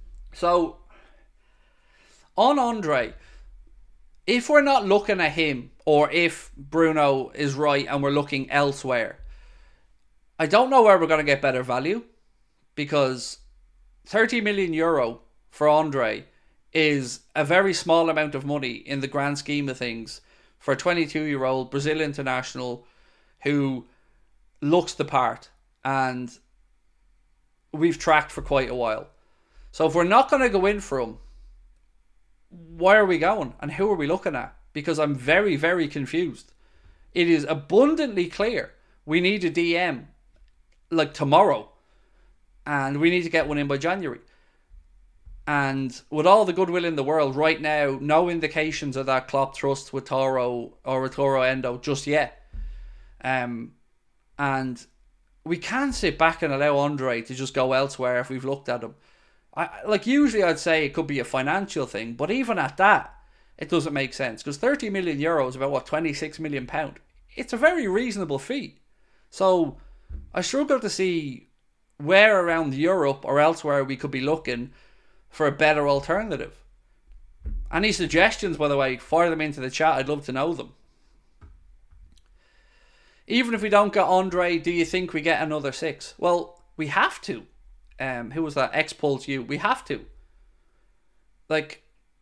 So, on Andre, if we're not looking at him, or if Bruno is right and we're looking elsewhere, I don't know where we're going to get better value, because €30 million for Andre is a very small amount of money in the grand scheme of things for a 22-year-old Brazil international who looks the part, and we've tracked for quite a while. So if we're not going to go in for him, why are we going? And who are we looking at? Because I'm very, very confused. It is abundantly clear we need a DM like tomorrow, and we need to get one in by January. And with all the goodwill in the world, right now, no indications of that Klopp trust with Toro or with Toro Endo just yet. And we can't sit back and allow Andre to just go elsewhere if we've looked at him. Usually I'd say it could be a financial thing, but even at that, it doesn't make sense. Because €30 million is about, £26 million? It's a very reasonable fee. So I struggle to see where around Europe or elsewhere we could be looking for a better alternative. Any suggestions, by the way, fire them into the chat. I'd love to know them. Even if we don't get Andre, do you think we get another 6? Well, we have to. Who was that? X-Pulse U. We have to. Like,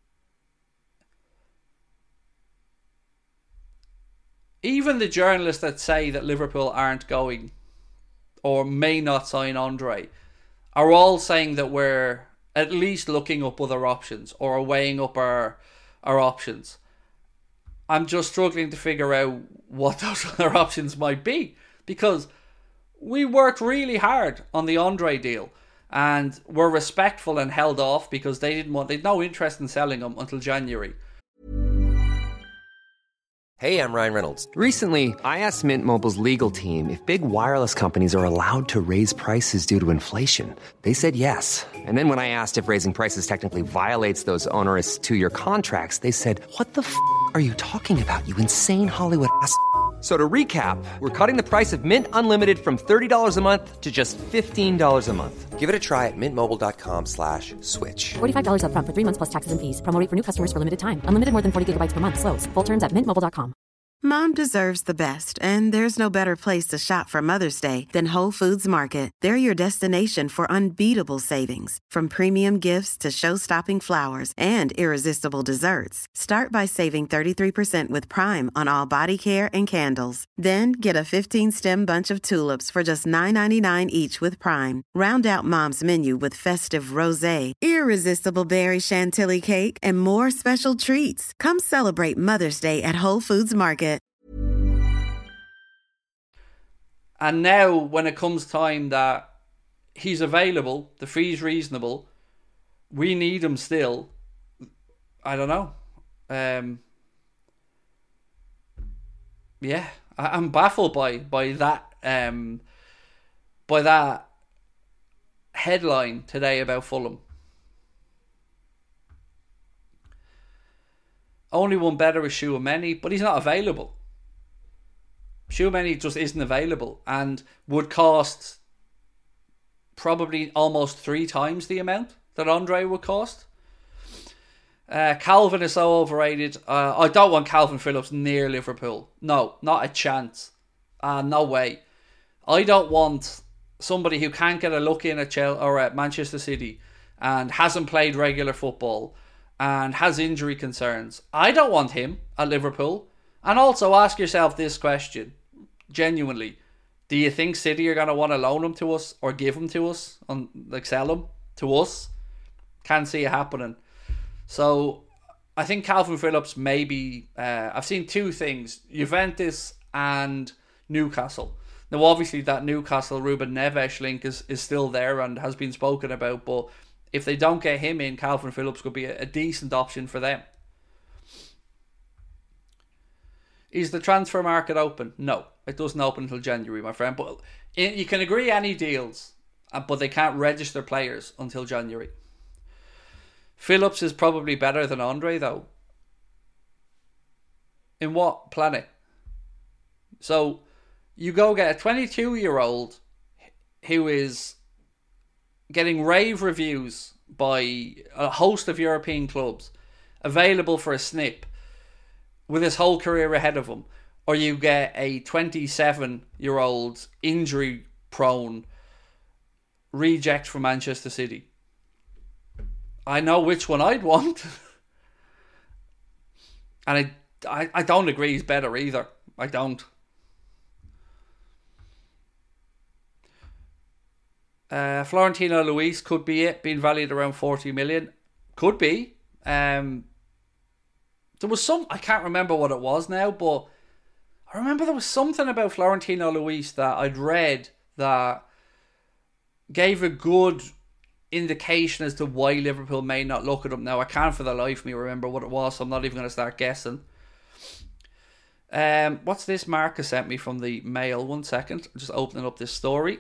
even the journalists that say that Liverpool aren't going or may not sign Andre are all saying that we're at least looking up other options or weighing up our options. I'm just struggling to figure out what those other options might be, because we worked really hard on the Andre deal and were respectful and held off because they'd no interest in selling him until January. Hey, I'm Ryan Reynolds. Recently, I asked Mint Mobile's legal team if big wireless companies are allowed to raise prices due to inflation. They said yes. And then when I asked if raising prices technically violates those onerous 2-year contracts, they said, "What the f*** are you talking about, you insane Hollywood ass f- So to recap, we're cutting the price of Mint Unlimited from $30 a month to just $15 a month. Give it a try at mintmobile.com/switch. $45 up front for 3 months plus taxes and fees. Promo rate for new customers for limited time. Unlimited more than 40 gigabytes per month. Slows full terms at mintmobile.com. Mom deserves the best, and there's no better place to shop for Mother's Day than Whole Foods Market. They're your destination for unbeatable savings, from premium gifts to show-stopping flowers and irresistible desserts. Start by saving 33% with Prime on all body care and candles. Then get a 15-stem bunch of tulips for just $9.99 each with Prime. Round out Mom's menu with festive rosé, irresistible berry chantilly cake, and more special treats. Come celebrate Mother's Day at Whole Foods Market. And now, when it comes time that he's available, the fee's reasonable, we need him still. I don't know. Yeah, I'm baffled by that headline today about Fulham. Only one better is Tchouaméni, but he's not available. Tchouaméni just isn't available and would cost probably almost 3 times the amount that Andre would cost. Calvin is so overrated. I don't want Calvin Phillips near Liverpool. No, not a chance. No way. I don't want somebody who can't get a look in at Chelsea or at Manchester City and hasn't played regular football and has injury concerns. I don't want him at Liverpool. And also ask yourself this question, genuinely. Do you think City are going to want to loan him to us or give him to us, sell him to us? Can't see it happening. So I think Calvin Phillips maybe, I've seen 2 things, Juventus and Newcastle. Now obviously that Newcastle Ruben Neves link is still there and has been spoken about, but if they don't get him in, Calvin Phillips could be a decent option for them. Is the transfer market open? No, it doesn't open until January, my friend. But you can agree any deals, but they can't register players until January. Phillips is probably better than Andre, though. In what planet? So you go get a 22-year-old who is getting rave reviews by a host of European clubs, available for a snip, with his whole career ahead of him, or you get a 27-year-old injury-prone reject from Manchester City. I know which one I'd want. And I don't agree he's better either. I don't. Florentino Luis could be it, being valued around 40 million. Could be. There was I can't remember what it was now, but I remember there was something about Florentino Luis that I'd read that gave a good indication as to why Liverpool may not look at him. Now I can't for the life of me remember what it was, so I'm not even going to start guessing. What's this Marcus sent me from the Mail? 1 second, I'm just opening up this story.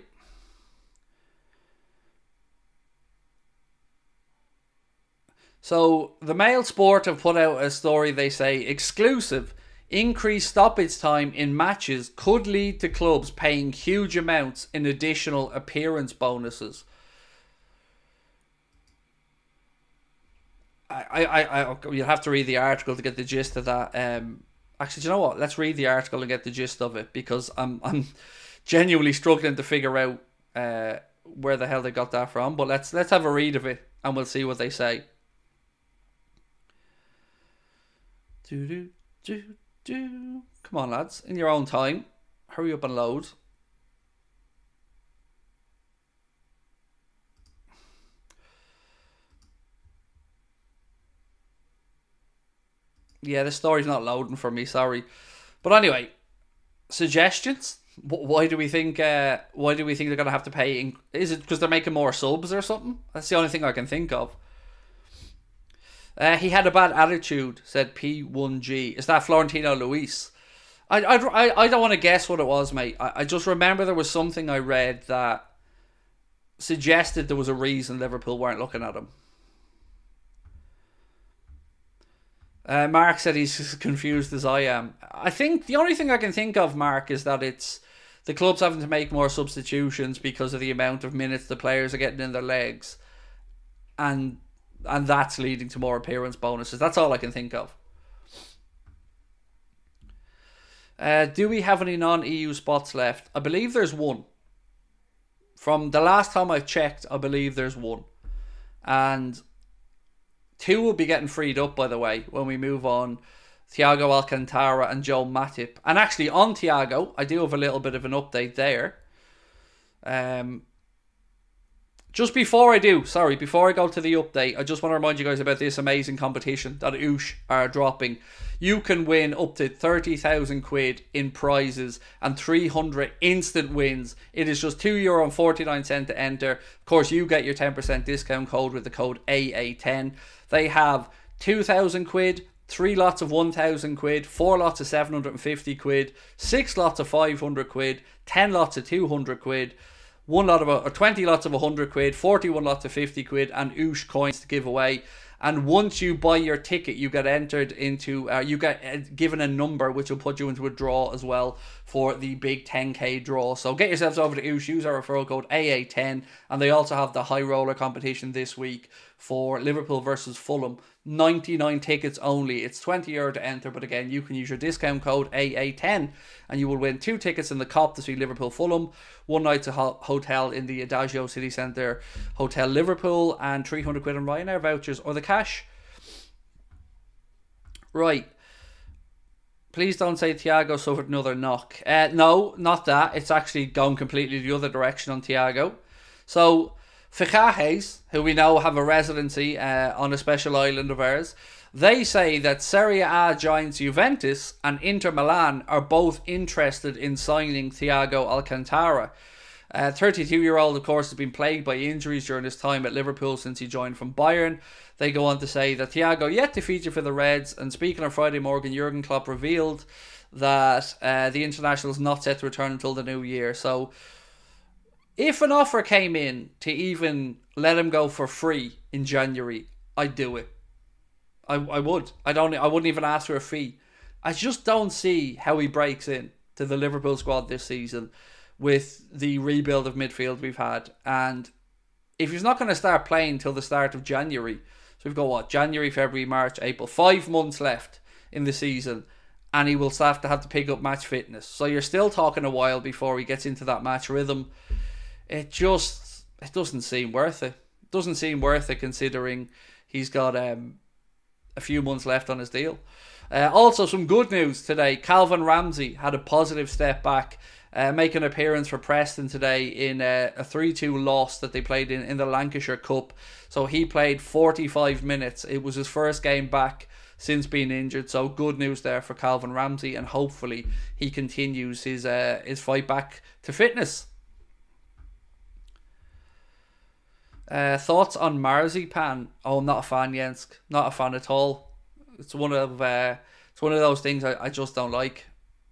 So, the Mail Sport have put out a story, they say, exclusive, increased stoppage time in matches could lead to clubs paying huge amounts in additional appearance bonuses. You'll have to read the article to get the gist of that. Actually, do you know what? Let's read the article and get the gist of it, because I'm genuinely struggling to figure out where the hell they got that from. But let's have a read of it and we'll see what they say. Come on, lads, in your own time. Hurry up and load. Yeah, the story's not loading for me, sorry. But anyway, suggestions? Why do we think they're going to have to pay? Is it because they're making more subs or something? That's the only thing I can think of. He had a bad attitude, said P1G. Is that Florentino Luis? I don't want to guess what it was, mate. I just remember there was something I read that suggested there was a reason Liverpool weren't looking at him. Mark said he's as confused as I am. I think the only thing I can think of, Mark, is that it's the club's having to make more substitutions because of the amount of minutes the players are getting in their legs. And that's leading to more appearance bonuses. That's all I can think of. Do we have any non-EU spots left? I believe there's one. From the last time I've checked, I believe there's one. And 2 will be getting freed up, by the way, when we move on. Thiago Alcantara and Joe Matip. And actually, on Thiago, I do have a little bit of an update there. Just before I go to the update, I just want to remind you guys about this amazing competition that Oosh are dropping. You can win up to 30,000 quid in prizes and 300 instant wins. It is just €2.49 to enter. Of course, you get your 10% discount code with the code AA10. They have 2,000 quid, 3 lots of 1,000 quid, 4 lots of 750 quid, 6 lots of 500 quid, 10 lots of 200 quid, 20 lots of 100 quid, 41 lots of 50 quid, and Oosh coins to give away. And once you buy your ticket, you get entered into, you get given a number which will put you into a draw as well for the big 10k draw. So get yourselves over to Oosh, use our referral code AA10, and they also have the high roller competition this week for Liverpool versus Fulham. 99 tickets only. It's €20 to enter, but again, you can use your discount code AA10 and you will win 2 tickets in the Kop to see Liverpool Fulham, 1 night to hotel in the Adagio City Centre Hotel Liverpool, and 300 quid on Ryanair vouchers or the cash. Right. Please don't say Thiago suffered another knock. No, not that. It's actually gone completely the other direction on Thiago. So Fichajes, who we know have a residency on a special island of ours, they say that Serie A giants Juventus and Inter Milan are both interested in signing Thiago Alcantara. 32-year-old, of course, has been plagued by injuries during his time at Liverpool since he joined from Bayern. They go on to say that Thiago yet to feature for the Reds, and speaking on Friday morning, Jurgen Klopp revealed that the international is not set to return until the new year. So if an offer came in to even let him go for free in January, I'd do it. I would. I wouldn't even ask for a fee. I just don't see how he breaks in to the Liverpool squad this season with the rebuild of midfield we've had. And if he's not going to start playing till the start of January, so we've got January, February, March, April, 5 months left in the season, and he will have to pick up match fitness. So you're still talking a while before he gets into that match rhythm. It doesn't seem worth it. It doesn't seem worth it considering he's got a few months left on his deal. Also, some good news today. Calvin Ramsey had a positive step back, making an appearance for Preston today in a 3-2 loss that they played in the Lancashire Cup. So he played 45 minutes. It was his first game back since being injured. So good news there for Calvin Ramsey, and hopefully he continues his fight back to fitness. Thoughts on Marzipan? Oh, I'm not a fan, Jens. Not a fan at all. It's one of those things I just don't like.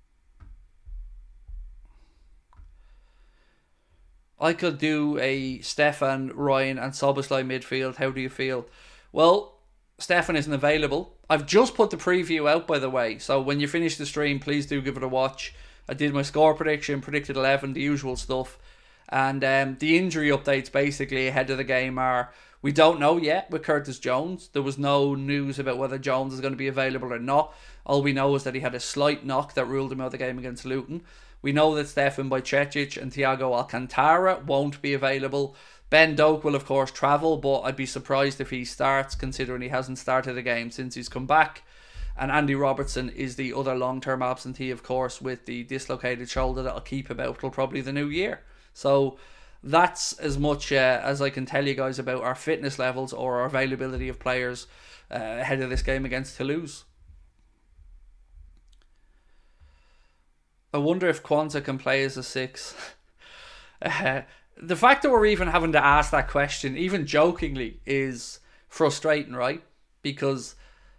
I could do a Stefan, Ryan and Szoboszlai midfield. How do you feel? Well, Stefan isn't available. I've just put the preview out, by the way, so when you finish the stream, please do give it a watch. I did my score prediction, predicted 11, the usual stuff. And the injury updates basically ahead of the game are, we don't know yet with Curtis Jones. There was no news about whether Jones is going to be available or not. All we know is that he had a slight knock that ruled him out of the game against Luton. We know that Stefan Bajcetic and Thiago Alcantara won't be available. Ben Doak will of course travel, but I'd be surprised if he starts considering he hasn't started a game since he's come back. And Andy Robertson is the other long-term absentee, of course, with the dislocated shoulder that'll keep him out till probably the new year. So that's as much as I can tell you guys about our fitness levels or our availability of players ahead of this game against Toulouse. I wonder if Kwanzaa can play as a 6. The fact that we're even having to ask that question, even jokingly, is frustrating, right? Because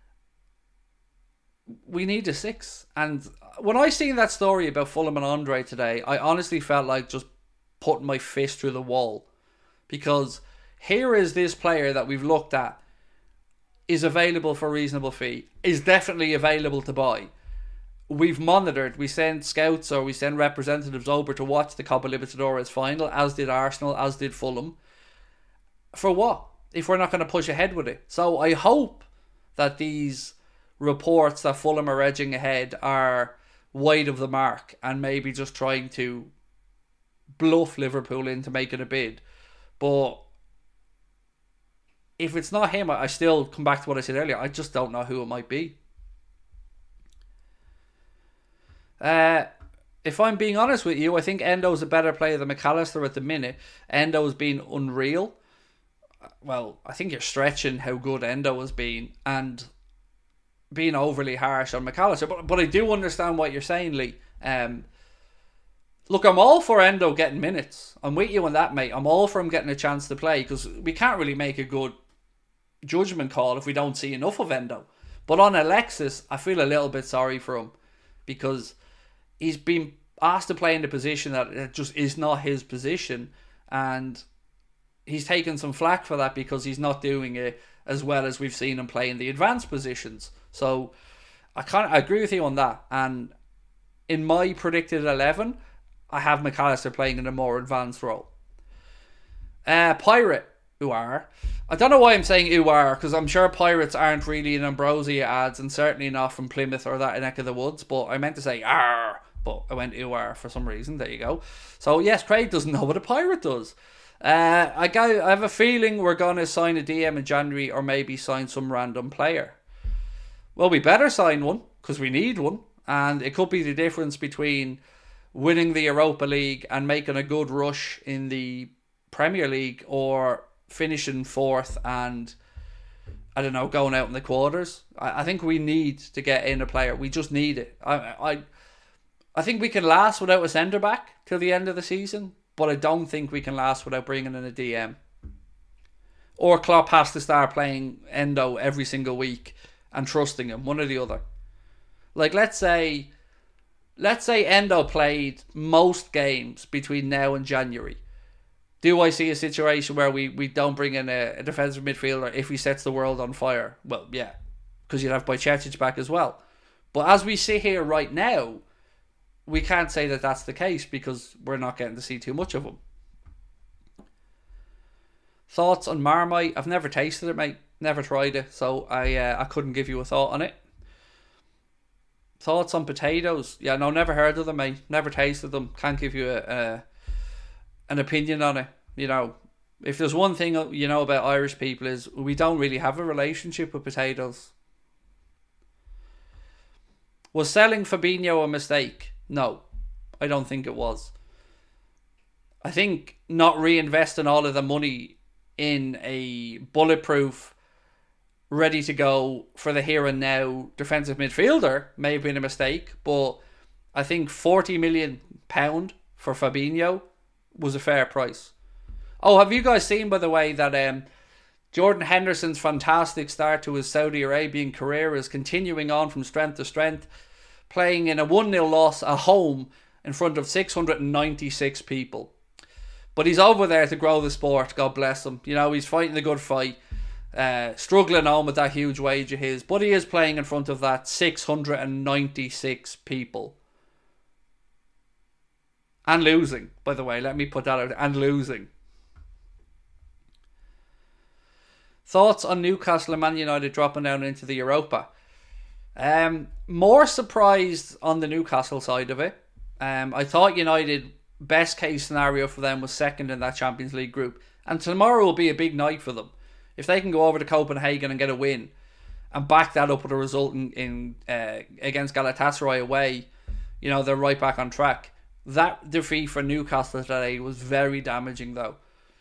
we need a 6. And when I seen that story about Fulham and Andre today, I honestly felt like just putting my fist through the wall, because here is this player that we've looked at is available for a reasonable fee, is definitely available to buy. We've monitored, we send scouts or we send representatives over to watch the Copa Libertadores final, as did Arsenal, as did Fulham. For what? If we're not going to push ahead with it. So I hope that these reports that Fulham are edging ahead are wide of the mark and maybe just trying to bluff Liverpool into making a bid. But if it's not him, I still come back to what I said earlier. I just don't know who it might be. If I'm being honest with you, I think Endo's a better player than McAllister at the minute. Endo's been unreal. Well, I think you're stretching how good Endo has been and being overly harsh on McAllister. But I do understand what you're saying, Lee. Look, I'm all for Endo getting minutes. I'm with you on that, mate. I'm all for him getting a chance to play because we can't really make a good judgment call if we don't see enough of Endo. But on Alexis, I feel a little bit sorry for him because he's been asked to play in the position that it just is not his position, and he's taken some flack for that because he's not doing it as well as we've seen him play in the advanced positions. So I agree with you on that. And in my predicted 11, I have McAllister playing in a more advanced role. Pirate, Uar. I don't know why I'm saying Uar, because I'm sure Pirates aren't really an Ambrosia ads, and certainly not from Plymouth or that neck of the woods, but I meant to say Ar, but I went Uar for some reason. There you go. So yes, Craig doesn't know what a Pirate does. I have a feeling we're going to sign a DM in January, or maybe sign some random player. Well, we better sign one, because we need one, and it could be the difference between winning the Europa League and making a good rush in the Premier League, or finishing fourth and, I don't know, going out in the quarters. I think we need to get in a player. We just need it. I think we can last without a centre-back till the end of the season, but I don't think we can last without bringing in a DM. Or Klopp has to start playing Endo every single week and trusting him, one or the other. Like, let's say Endo played most games between now and January. Do I see a situation where we don't bring in a defensive midfielder if he sets the world on fire? Well, yeah, because you'd have Bajcetic back as well. But as we sit here right now, we can't say that that's the case because we're not getting to see too much of him. Thoughts on Marmite? I've never tasted it, mate. Never tried it, so I couldn't give you a thought on it. Thoughts on potatoes? Yeah, no, never heard of them, mate. Never tasted them. Can't give you an opinion on it. You know, if there's one thing you know about Irish people is we don't really have a relationship with potatoes. Was selling Fabinho a mistake? No, I don't think it was. I think not reinvesting all of the money in a bulletproof, ready to go for the here and now defensive midfielder may have been a mistake, but I think £40 million for Fabinho was a fair price. Oh, have you guys seen, by the way, that Jordan Henderson's fantastic start to his Saudi Arabian career is continuing on from strength to strength, playing in a 1-0 loss at home in front of 696 people. But he's over there to grow the sport, God bless him. You know, he's fighting the good fight, struggling on with that huge wage of his, but he is playing in front of that 696 people. And losing, by the way, let me put that out, and losing. Thoughts on Newcastle and Man United dropping down into the Europa? More surprised on the Newcastle side of it. I thought United, best case scenario for them was second in that Champions League group. And tomorrow will be a big night for them. If they can go over to Copenhagen and get a win and back that up with a result in against Galatasaray away, you know, they're right back on track. That defeat for Newcastle today was very damaging, though.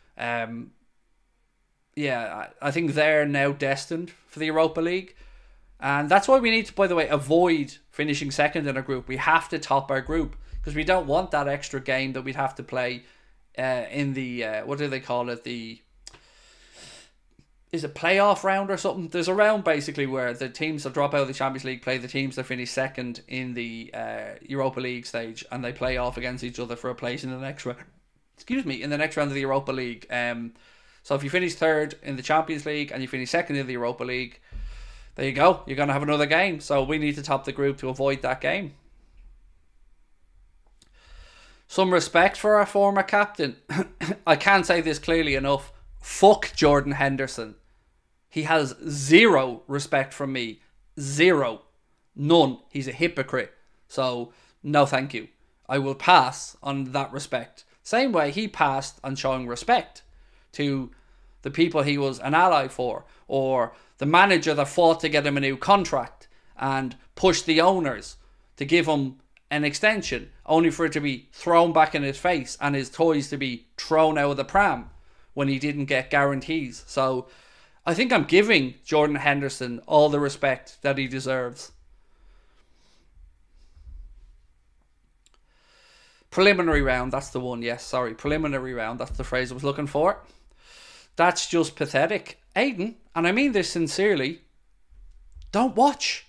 Yeah, I think they're now destined for the Europa League. And that's why we need to, by the way, avoid finishing second in our group. We have to top our group because we don't want that extra game that we'd have to play in the, what do they call it? Is it playoff round or something? There's a round basically where the teams that drop out of the Champions League play the teams that finish second in the Europa League stage, and they play off against each other for a place in the next round. In the next round of the Europa League. So if you finish third in the Champions League and you finish second in the Europa League, there you go. You're going to have another game. So we need to top the group to avoid that game. Some respect for our former captain. I can't say this clearly enough. Fuck Jordan Henderson. He has zero respect from me. Zero. None. He's a hypocrite. So, no thank you. I will pass on that respect. Same way he passed on showing respect to the people he was an ally for, or the manager that fought to get him a new contract and pushed the owners to give him an extension, only for it to be thrown back in his face and his toys to be thrown out of the pram when he didn't get guarantees. So I think I'm giving Jordan Henderson all the respect that he deserves. Preliminary round, that's the one, yes, sorry. Preliminary round, that's the phrase I was looking for. That's just pathetic. Aidan, and I mean this sincerely, don't watch.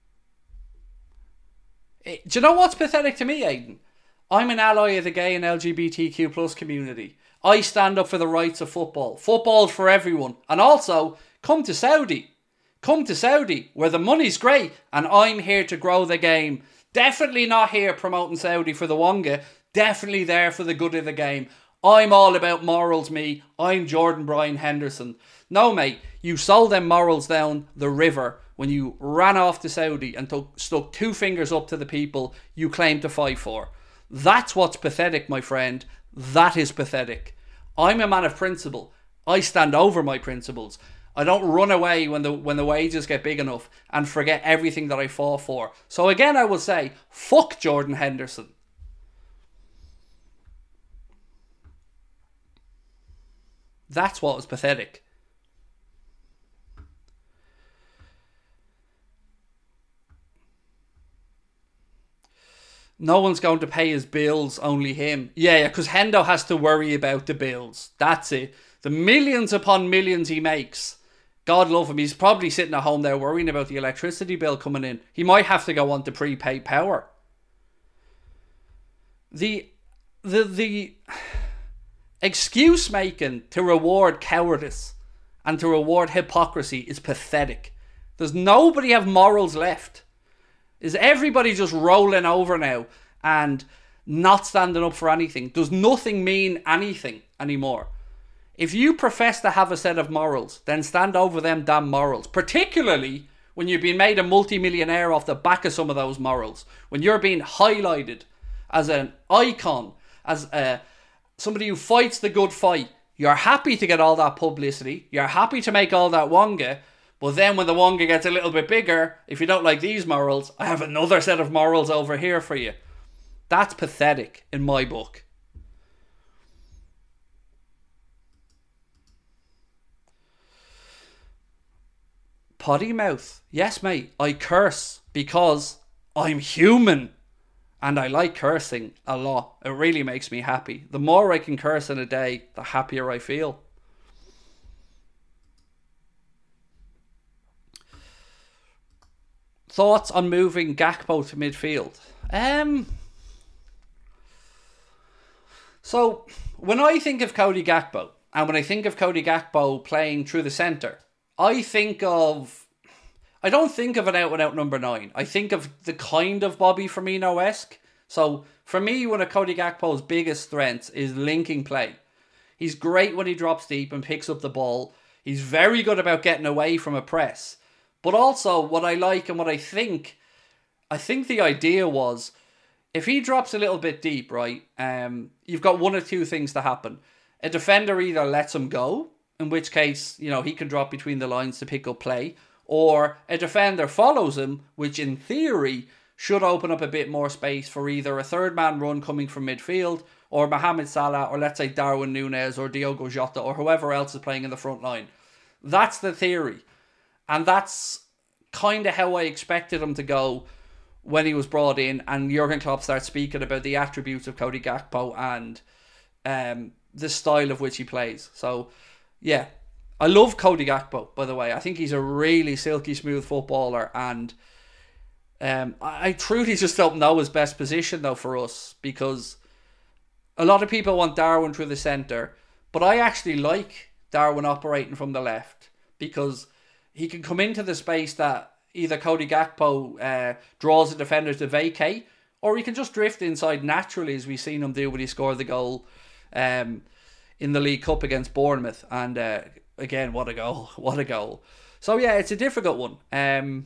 Do you know what's pathetic to me, Aidan? I'm an ally of the gay and LGBTQ plus community. I stand up for the rights of football. Football's for everyone. And also, come to Saudi. Come to Saudi, where the money's great, and I'm here to grow the game. Definitely not here promoting Saudi for the Wonga. Definitely there for the good of the game. I'm all about morals, me. I'm Jordan Brian Henderson. No, mate, you sold them morals down the river when you ran off to Saudi and stuck two fingers up to the people you claim to fight for. That's what's pathetic, my friend. That is pathetic. I'm a man of principle. I stand over my principles. I don't run away when the wages get big enough and forget everything that I fought for. So again, I will say, fuck Jordan Henderson. That's what was pathetic. No one's going to pay his bills, only him. Yeah, because Hendo has to worry about the bills. That's it. The millions upon millions he makes. God love him. He's probably sitting at home there worrying about the electricity bill coming in. He might have to go on to prepaid power. The excuse making to reward cowardice and to reward hypocrisy is pathetic. Does nobody have morals left? Is everybody just rolling over now and not standing up for anything? Does nothing mean anything anymore? If you profess to have a set of morals, then stand over them damn morals. Particularly when you've been made a multi-millionaire off the back of some of those morals. When you're being highlighted as an icon, as somebody who fights the good fight. You're happy to get all that publicity. You're happy to make all that Wonga. But then when the Wonga gets a little bit bigger, if you don't like these morals, I have another set of morals over here for you. That's pathetic in my book. Potty mouth. Yes, mate, I curse because I'm human. And I like cursing a lot. It really makes me happy. The more I can curse in a day, the happier I feel. Thoughts on moving Gakpo to midfield? So, when I think of Cody Gakpo, and when I think of Cody Gakpo playing through the centre, I don't think of an out-and-out number 9. I think of the kind of Bobby Firmino-esque. So, for me, one of Cody Gakpo's biggest strengths is linking play. He's great when he drops deep and picks up the ball. He's very good about getting away from a press. But also, what I like and what I think the idea was, if he drops a little bit deep, right, you've got one or two things to happen. A defender either lets him go, in which case, he can drop between the lines to pick up play, or a defender follows him, which in theory should open up a bit more space for either a third man run coming from midfield, or Mohamed Salah, or let's say Darwin Núñez, or Diogo Jota, or whoever else is playing in the front line. That's the theory. And that's kind of how I expected him to go when he was brought in, and Jurgen Klopp starts speaking about the attributes of Cody Gakpo and the style of which he plays. So, yeah. I love Cody Gakpo, by the way. I think he's a really silky smooth footballer, and I truly just don't know his best position, though, for us, because a lot of people want Darwin through the centre, but I actually like Darwin operating from the left, because he can come into the space that either Cody Gakpo draws the defenders to vacate, or he can just drift inside naturally, as we've seen him do when he scored the goal in the League Cup against Bournemouth. And again, what a goal. What a goal. So yeah, it's a difficult one.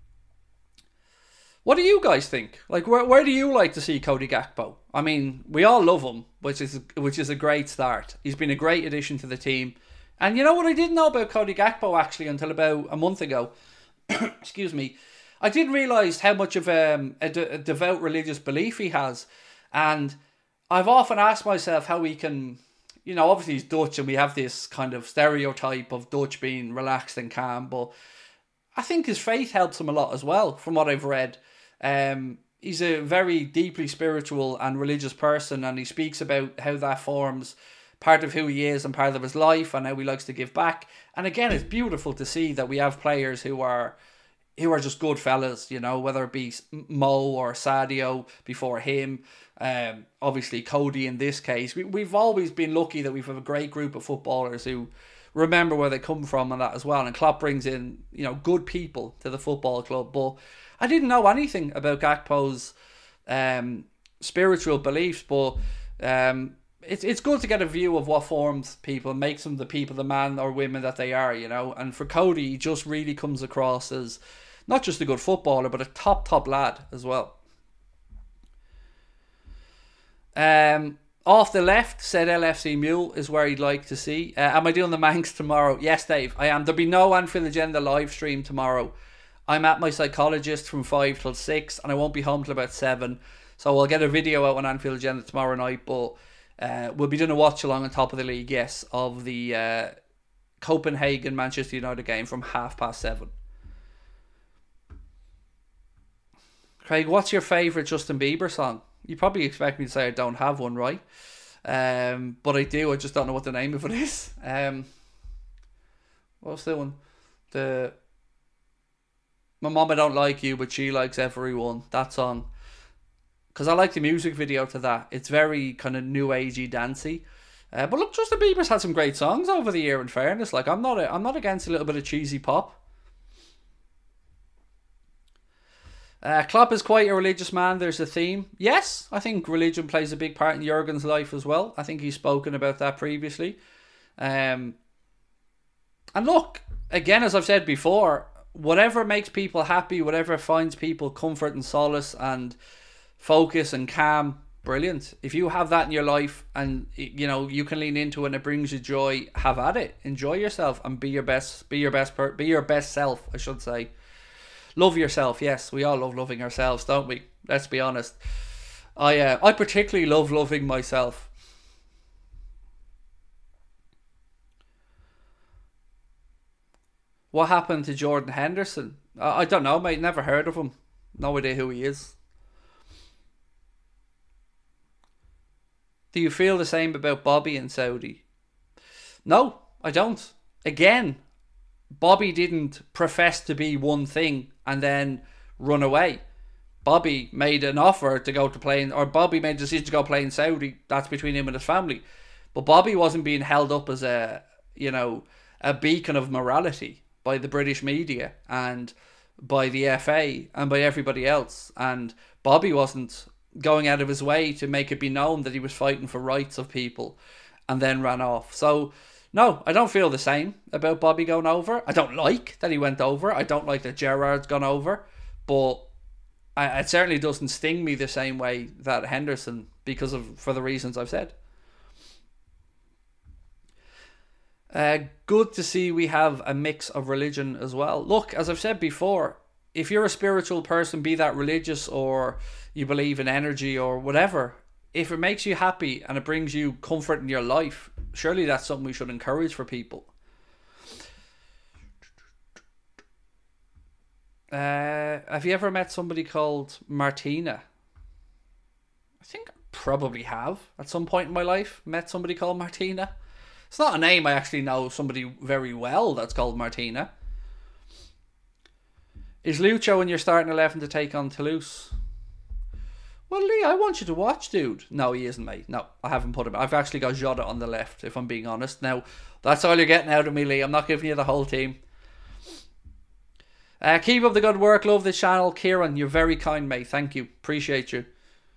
What do you guys think? Like, where do you like to see Cody Gakpo? I mean, we all love him, which is a great start. He's been a great addition to the team. And you know what I didn't know about Cody Gakpo actually until about a month ago? Excuse me. I didn't realise how much of a devout religious belief he has. And I've often asked myself how he can... You know, obviously he's Dutch and we have this kind of stereotype of Dutch being relaxed and calm. But I think his faith helps him a lot as well, from what I've read. He's a very deeply spiritual and religious person, and he speaks about how that forms part of who he is and part of his life, and how he likes to give back. And again, it's beautiful to see that we have players who are just good fellas, you know, whether it be Mo or Sadio before him, obviously Cody in this case. We've always been lucky that we've a great group of footballers who remember where they come from and that as well. And Klopp brings in, you know, good people to the football club. But I didn't know anything about Gakpo's spiritual beliefs, but it's good to get a view of what forms people, makes them the people, the man or women that they are, you know. And for Cody, he just really comes across as not just a good footballer, but a top lad as well. Off the left, said LFC Mule, is where he'd like to see. Am I doing the Manx tomorrow? Yes, Dave, I am. There'll be no Anfield Agenda live stream tomorrow. I'm at my psychologist from 5 till 6, and I won't be home till about 7. So I'll get a video out on Anfield Agenda tomorrow night, but we'll be doing a watch along on top of the league, yes, of the Copenhagen Manchester United game from 7:30. Craig, what's your favourite Justin Bieber song? You probably expect me to say I don't have one, right? But I do, I just don't know what the name of it is. What's the one? My mama don't like you, but she likes everyone. That song. Because I like the music video to that. It's very kind of new agey, dancey. But look, Justin Bieber's had some great songs over the year. In fairness, like I'm not against a little bit of cheesy pop. Klopp is quite a religious man. There's a theme. Yes, I think religion plays a big part in Jurgen's life as well. I think he's spoken about that previously. And look, again, as I've said before, whatever makes people happy, whatever finds people comfort and solace and focus and calm, brilliant. If you have that in your life and you know you can lean into it and it brings you joy, have at it. Enjoy yourself and be your best self, I should say. Love yourself. Yes, we all love loving ourselves, don't we? Let's be honest. I particularly love loving myself. What happened to Jordan Henderson? I don't know, mate. Never heard of him. No idea who he is. Do you feel the same about Bobby in Saudi? No, I don't. Again, Bobby didn't profess to be one thing and then run away. Bobby made an offer to go to play or Bobby made a decision to go play in Saudi. That's between him and his family. But Bobby wasn't being held up as a beacon of morality by the British media and by the FA and by everybody else. And Bobby wasn't going out of his way to make it be known that he was fighting for rights of people and then ran off. So no, I don't feel the same about Bobby going over. I don't like that he went over. I don't like that Gerrard's gone over. But it certainly doesn't sting me the same way that Henderson, for the reasons I've said. Good to see we have a mix of religion as well. Look, as I've said before, if you're a spiritual person, be that religious or you believe in energy or whatever, if it makes you happy and it brings you comfort in your life, surely that's something we should encourage for people. Have you ever met somebody called Martina? I think I probably have at some point in my life met somebody called Martina. It's not a name I actually know somebody very well that's called Martina. Is Lucho in your starting 11 to take on Toulouse? Well, Lee, I want you to watch, dude. No, he isn't, mate. No, I haven't put him. I've actually got Jota on the left, if I'm being honest. Now, that's all you're getting out of me, Lee. I'm not giving you the whole team. Keep up the good work. Love the channel. Kieran, you're very kind, mate. Thank you. Appreciate you.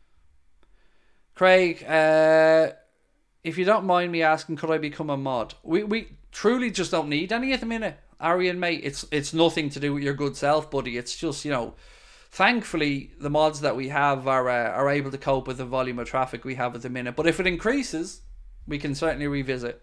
Craig, if you don't mind me asking, could I become a mod? We truly just don't need any at the minute, Arian, mate. It's nothing to do with your good self, buddy. It's just, thankfully the mods that we have are able to cope with the volume of traffic we have at the minute. But if it increases, we can certainly revisit.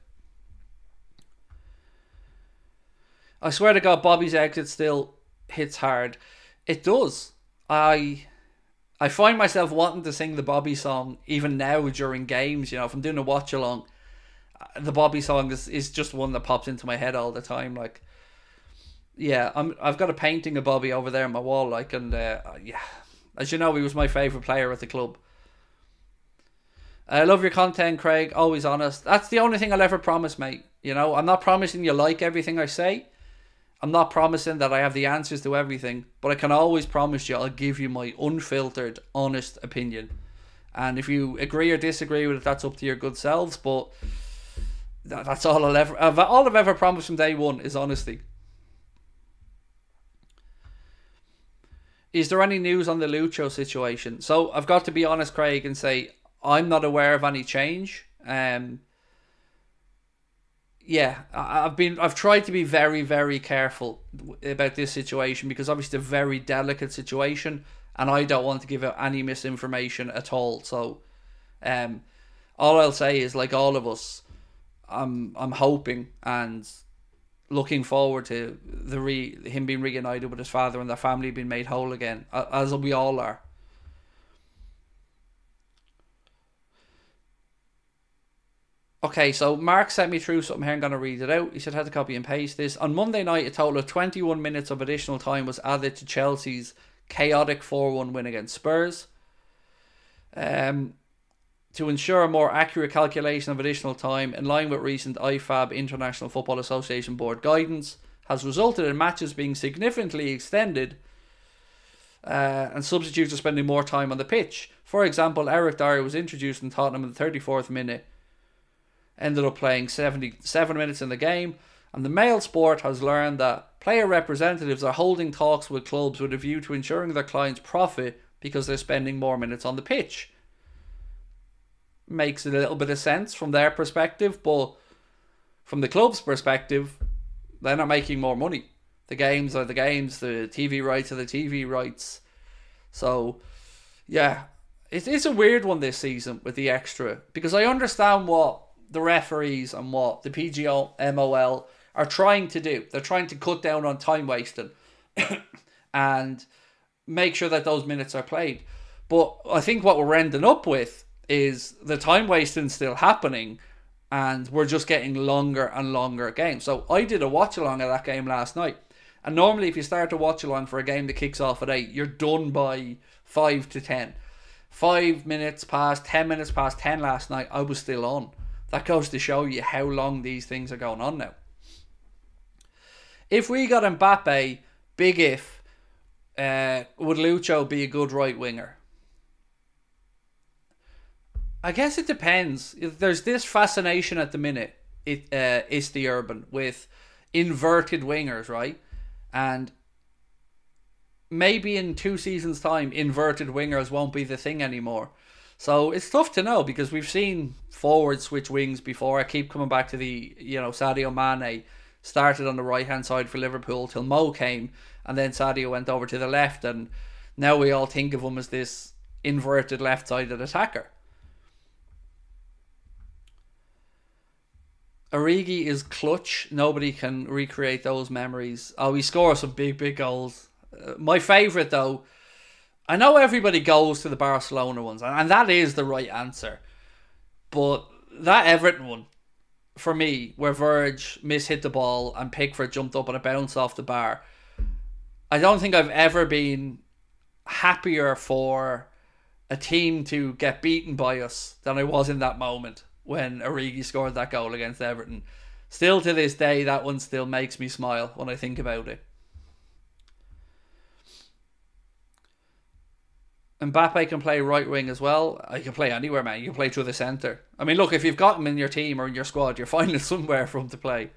I swear to God, Bobby's exit still hits hard. It does. I find myself wanting to sing the Bobby song even now during games. If I'm doing a watch along, the Bobby song is just one that pops into my head all the time. Like, yeah, I've got a painting of Bobby over there on my wall. Like, and yeah, as you know, he was my favourite player at the club. I love your content, Craig. Always honest. That's the only thing I'll ever promise, mate. I'm not promising you like everything I say. I'm not promising that I have the answers to everything, but I can always promise you I'll give you my unfiltered, honest opinion. And if you agree or disagree with it, that's up to your good selves. But that's all I've ever promised from day one is honesty. Is there any news on the Lucho situation? So I've got to be honest, Craig, and say I'm not aware of any change. Yeah, I've tried to be very, very careful about this situation because obviously it's a very delicate situation and I don't want to give out any misinformation at all. So all I'll say is, like all of us, I'm hoping and looking forward to him being reunited with his father and their family being made whole again, as we all are. Okay, so Mark sent me through something here. I'm going to read it out. He said, had to copy and paste this. On Monday night, a total of 21 minutes of additional time was added to Chelsea's chaotic 4-1 win against Spurs. To ensure a more accurate calculation of additional time, in line with recent IFAB International Football Association Board guidance, has resulted in matches being significantly extended and substitutes are spending more time on the pitch. For example, Eric Dyer was introduced in Tottenham in the 34th minute, ended up playing 77 minutes in the game, and the Mail Sport has learned that player representatives are holding talks with clubs with a view to ensuring their clients profit because they're spending more minutes on the pitch. Makes a little bit of sense from their perspective, but from the club's perspective, they're not making more money. The games are the games, the TV rights are the TV rights. So, yeah, it's a weird one this season with the extra, because I understand what the referees and what the PGO MOL are trying to do. They're trying to cut down on time wasted and make sure that those minutes are played. But I think what we're ending up with is the time wasting still happening and we're just getting longer and longer games. So I did a watch along of that game last night. And normally if you start to watch along for a game that kicks off at 8, you're done by 5 to 10. 5 minutes past, 10 minutes past 10 last night, I was still on. That goes to show you how long these things are going on now. If we got Mbappe, big if, would Lucho be a good right winger? I guess it depends. There's this fascination at the minute, it's the urban, with inverted wingers, right? And maybe in 2 seasons' time, inverted wingers won't be the thing anymore. So it's tough to know because we've seen forwards switch wings before. I keep coming back to the, Sadio Mane started on the right-hand side for Liverpool till Mo came, and then Sadio went over to the left, and now we all think of him as this inverted left-sided attacker. Origi is clutch. Nobody can recreate those memories. Oh, he scores some big, big goals. My favourite, though, I know everybody goes to the Barcelona ones, and that is the right answer. But that Everton one, for me, where Verge mishit the ball and Pickford jumped up on a bounce off the bar, I don't think I've ever been happier for a team to get beaten by us than I was in that moment when Origi scored that goal against Everton. Still to this day, that one still makes me smile when I think about it. Mbappe can play right wing as well. He can play anywhere, man. You can play through the centre. I mean, look, if you've got him in your team or in your squad, you're finding somewhere for him to play.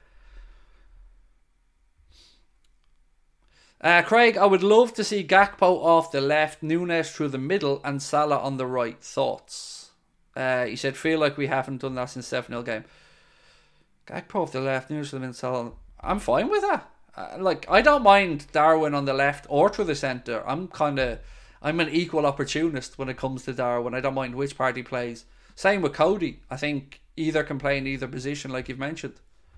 Craig, I would love to see Gakpo off the left, Nunes through the middle, and Salah on the right. Thoughts? He said, feel like we haven't done that since 7-0 game. Gakpo off the left, Nunes through the middle, Salah. I'm fine with that. I don't mind Darwin on the left or through the centre. I'm an equal opportunist when it comes to Darwin. I don't mind which part he plays. Same with Cody. I think either can play in either position, like you've mentioned.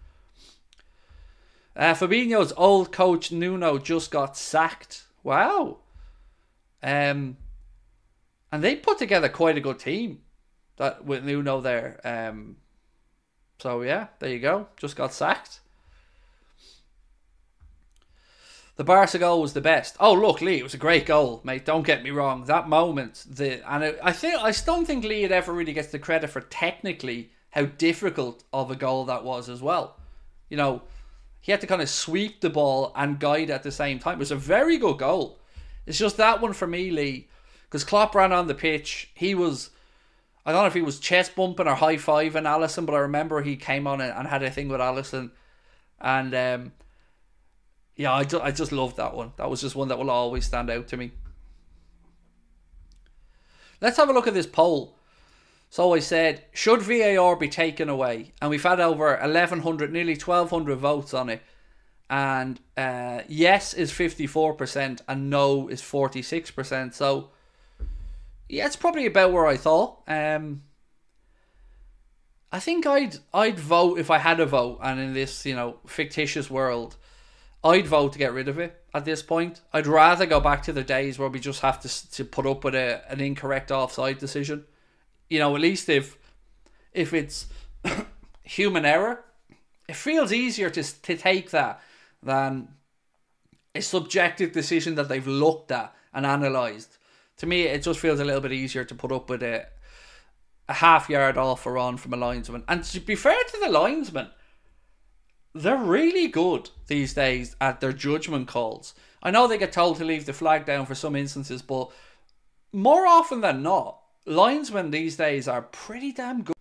Fabinho's old coach Nuno just got sacked. Wow. And they put together quite a good team with Nuno there. So yeah, there you go. Just got sacked. The Barca goal was the best. Oh, look, Lee, it was a great goal, mate. Don't get me wrong. That moment, I don't think Lee had ever really gets the credit for technically how difficult of a goal that was as well. You know, he had to kind of sweep the ball and guide at the same time. It was a very good goal. It's just that one for me, Lee, because Klopp ran on the pitch. I don't know if he was chest bumping or high fiving Alisson, but I remember he came on and had a thing with Alisson, and yeah, I just loved that one. That was just one that will always stand out to me. Let's have a look at this poll. So I said, should VAR be taken away? And we've had over 1,100, nearly 1,200 votes on it. And yes is 54% and no is 46%. So yeah, it's probably about where I thought. I think I'd vote if I had a vote, and in this, fictitious world, I'd vote to get rid of it at this point. I'd rather go back to the days where we just have to put up with an incorrect offside decision. At least if it's human error, it feels easier to take that than a subjective decision that they've looked at and analysed. To me, it just feels a little bit easier to put up with a half yard off or on from a linesman. And to be fair to the linesman, they're really good these days at their judgment calls. I know they get told to leave the flag down for some instances, but more often than not, linesmen these days are pretty damn good.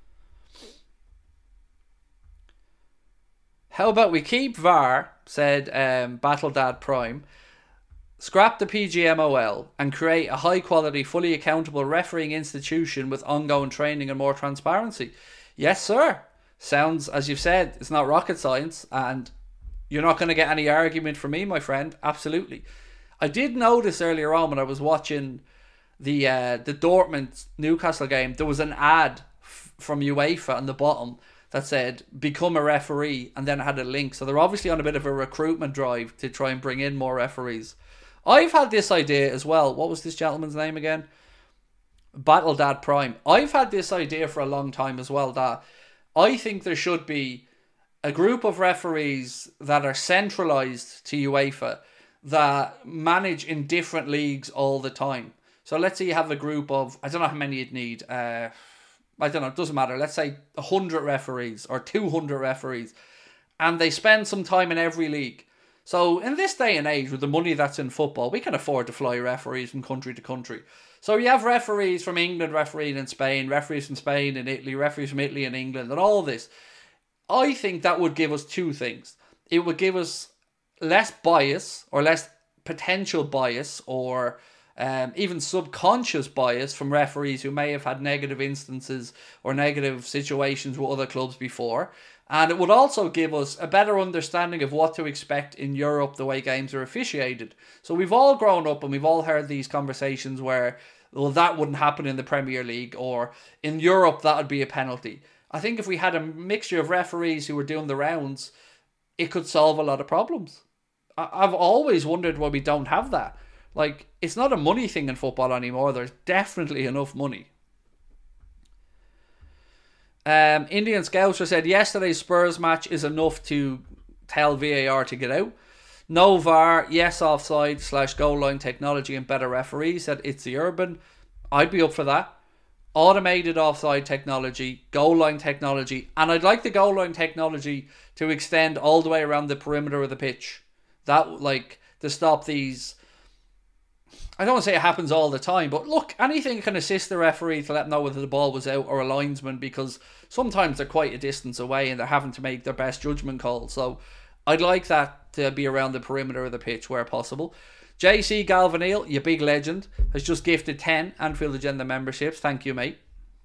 How about we keep VAR, said Battle Dad Prime, scrap the PGMOL and create a high quality, fully accountable refereeing institution with ongoing training and more transparency. Yes, sir. Sounds, as you've said, it's not rocket science, and you're not going to get any argument from me, my friend. Absolutely. I did notice earlier on when I was watching the Dortmund Newcastle game, there was an ad from UEFA on the bottom that said become a referee, and then it had a link. So they're obviously on a bit of a recruitment drive to try and bring in more referees. I've had this idea as well. What was this gentleman's name again? Battle Dad Prime. I've had this idea for a long time as well, that I think there should be a group of referees that are centralised to UEFA that manage in different leagues all the time. So let's say you have a group of, I don't know how many you'd need. I don't know, it doesn't matter. Let's say 100 referees or 200 referees. And they spend some time in every league. So in this day and age, with the money that's in football, we can afford to fly referees from country to country. So you have referees from England refereeing in Spain, referees from Spain and Italy, referees from Italy and England, and all this. I think that would give us two things. It would give us less bias, or less potential bias, or even subconscious bias from referees who may have had negative instances or negative situations with other clubs before. And it would also give us a better understanding of what to expect in Europe, the way games are officiated. So we've all grown up and we've all heard these conversations where, well, that wouldn't happen in the Premier League, or in Europe that would be a penalty. I think if we had a mixture of referees who were doing the rounds, it could solve a lot of problems. I've always wondered why we don't have that. Like, it's not a money thing in football anymore. There's definitely enough money. Indian Scouser said yesterday's Spurs match is enough to tell VAR to get out. No VAR, yes offside / goal line technology and better referees. Said it's the Urban. I'd be up for that. Automated offside technology, goal line technology, and I'd like the goal line technology to extend all the way around the perimeter of the pitch. That, like, to stop these I don't want to say it happens all the time, but look, anything can assist the referee to let them know whether the ball was out or a linesman, because sometimes they're quite a distance away and they're having to make their best judgment call. So I'd like that to be around the perimeter of the pitch where possible. JC Galvanil, you big legend, has just gifted 10 Anfield Agenda memberships. Thank you, mate.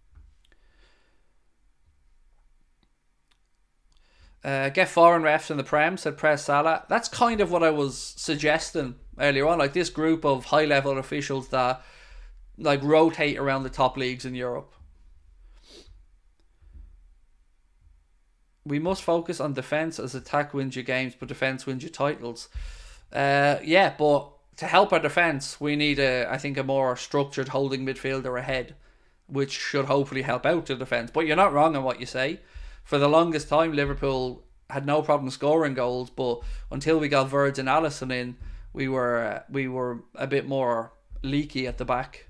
Get foreign refs in the Prem, said Press Salah. That's kind of what I was suggesting earlier on. Like this group of high-level officials that like rotate around the top leagues in Europe. We must focus on defence, as attack wins you games, but defence wins you titles. Yeah, but to help our defence, we need, I think, a more structured holding midfielder ahead, which should hopefully help out the defence. But you're not wrong in what you say. For the longest time, Liverpool had no problem scoring goals, but until we got Virgin Alisson in, we were a bit more leaky at the back.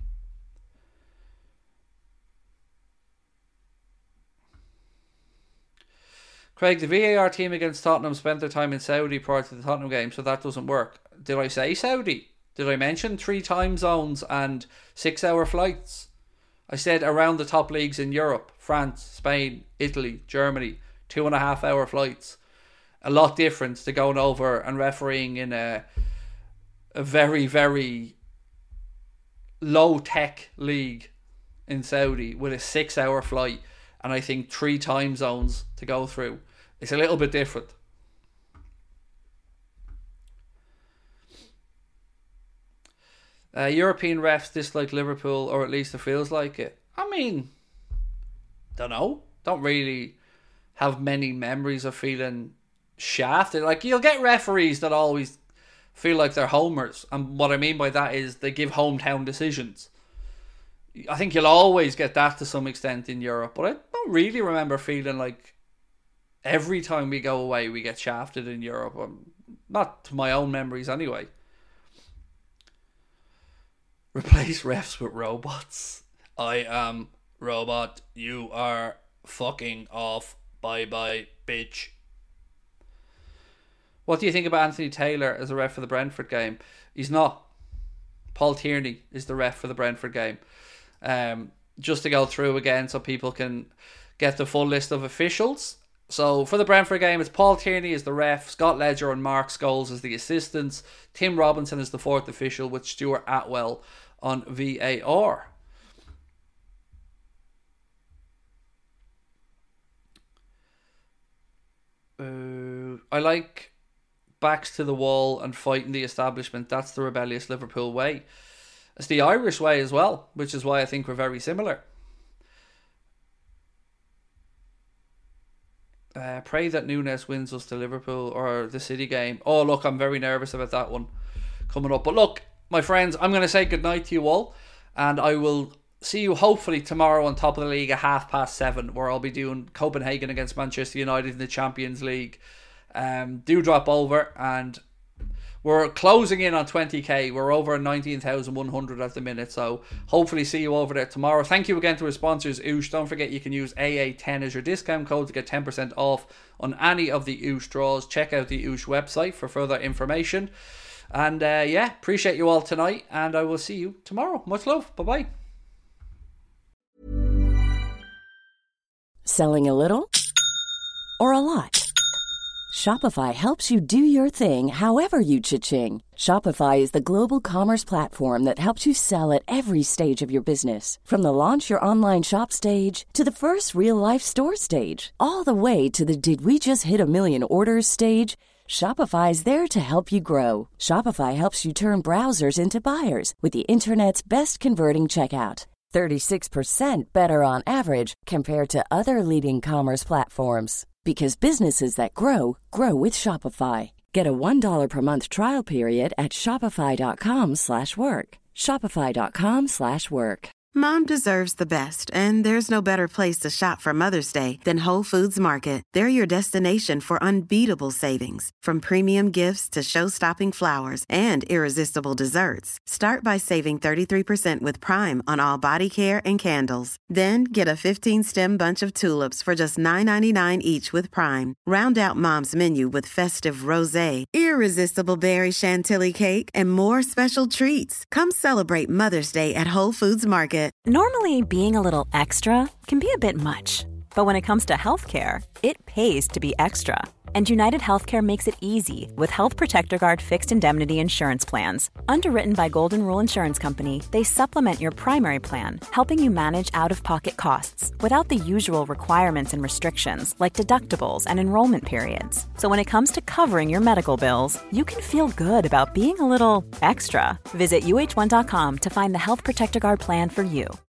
Craig, the VAR team against Tottenham spent their time in Saudi prior to the Tottenham game, so that doesn't work. Did I say Saudi? Did I mention 3 time zones and 6-hour flights? I said around the top leagues in Europe: France, Spain, Italy, Germany, 2.5-hour flights. A lot different to going over and refereeing in a very, very low-tech league in Saudi with a 6-hour flight and I think 3 time zones to go through. It's a little bit different. European refs dislike Liverpool, or at least it feels like it. I mean, don't know. Don't really have many memories of feeling shafted. Like, you'll get referees that always feel like they're homers, and what I mean by that is they give hometown decisions. I think you'll always get that to some extent in Europe, but I don't really remember feeling like every time we go away we get shafted in Europe. Not to my own memories anyway. Replace refs with robots. I am robot. You are fucking off. Bye bye, bitch. What do you think about Anthony Taylor as a ref for the Brentford game? He's not. Paul Tierney is the ref for the Brentford game. Just to go through again so people can get the full list of officials. So for the Brentford game, it's Paul Tierney as the ref, Scott Ledger and Mark Scholes as the assistants, Tim Robinson as the 4th official, with Stuart Atwell on VAR. I like backs to the wall and fighting the establishment. That's the rebellious Liverpool way. It's the Irish way as well, which is why I think we're very similar. Pray that Núñez wins us to Liverpool or the City game. Oh, look, I'm very nervous about that one coming up. But look, my friends, I'm going to say goodnight to you all, and I will see you hopefully tomorrow on Top of the League at 7:30, where I'll be doing Copenhagen against Manchester United in the Champions League. Do drop over, and we're closing in on 20k. We're over 19,100 at the minute, so hopefully see you over there tomorrow. Thank you again to our sponsors, Oosh. Don't forget you can use AA10 as your discount code to get 10% off on any of the Oosh draws. Check out the Oosh website for further information. And yeah, appreciate you all tonight, and I will see you tomorrow. Much love. Bye-bye. Selling a little or a lot? Shopify helps you do your thing however you cha-ching. Shopify is the global commerce platform that helps you sell at every stage of your business. From the launch your online shop stage to the first real-life store stage, all the way to the did we just hit a million orders stage. Shopify is there to help you grow. Shopify helps you turn browsers into buyers with the internet's best converting checkout. 36% better on average compared to other leading commerce platforms. Because businesses that grow, grow with Shopify. Get a $1 per month trial period at shopify.com/work. Shopify.com/work. Mom deserves the best, and there's no better place to shop for Mother's Day than Whole Foods Market. They're your destination for unbeatable savings, from premium gifts to show-stopping flowers and irresistible desserts. Start by saving 33% with Prime on all body care and candles. Then get a 15-stem bunch of tulips for just $9.99 each with Prime. Round out Mom's menu with festive rosé, irresistible berry chantilly cake, and more special treats. Come celebrate Mother's Day at Whole Foods Market. Normally, being a little extra can be a bit much, but when it comes to healthcare, it pays to be extra. And United Healthcare makes it easy with Health Protector Guard fixed indemnity insurance plans. Underwritten by Golden Rule Insurance Company, they supplement your primary plan, helping you manage out-of-pocket costs without the usual requirements and restrictions like deductibles and enrollment periods. So when it comes to covering your medical bills, you can feel good about being a little extra. Visit uh1.com to find the Health Protector Guard plan for you.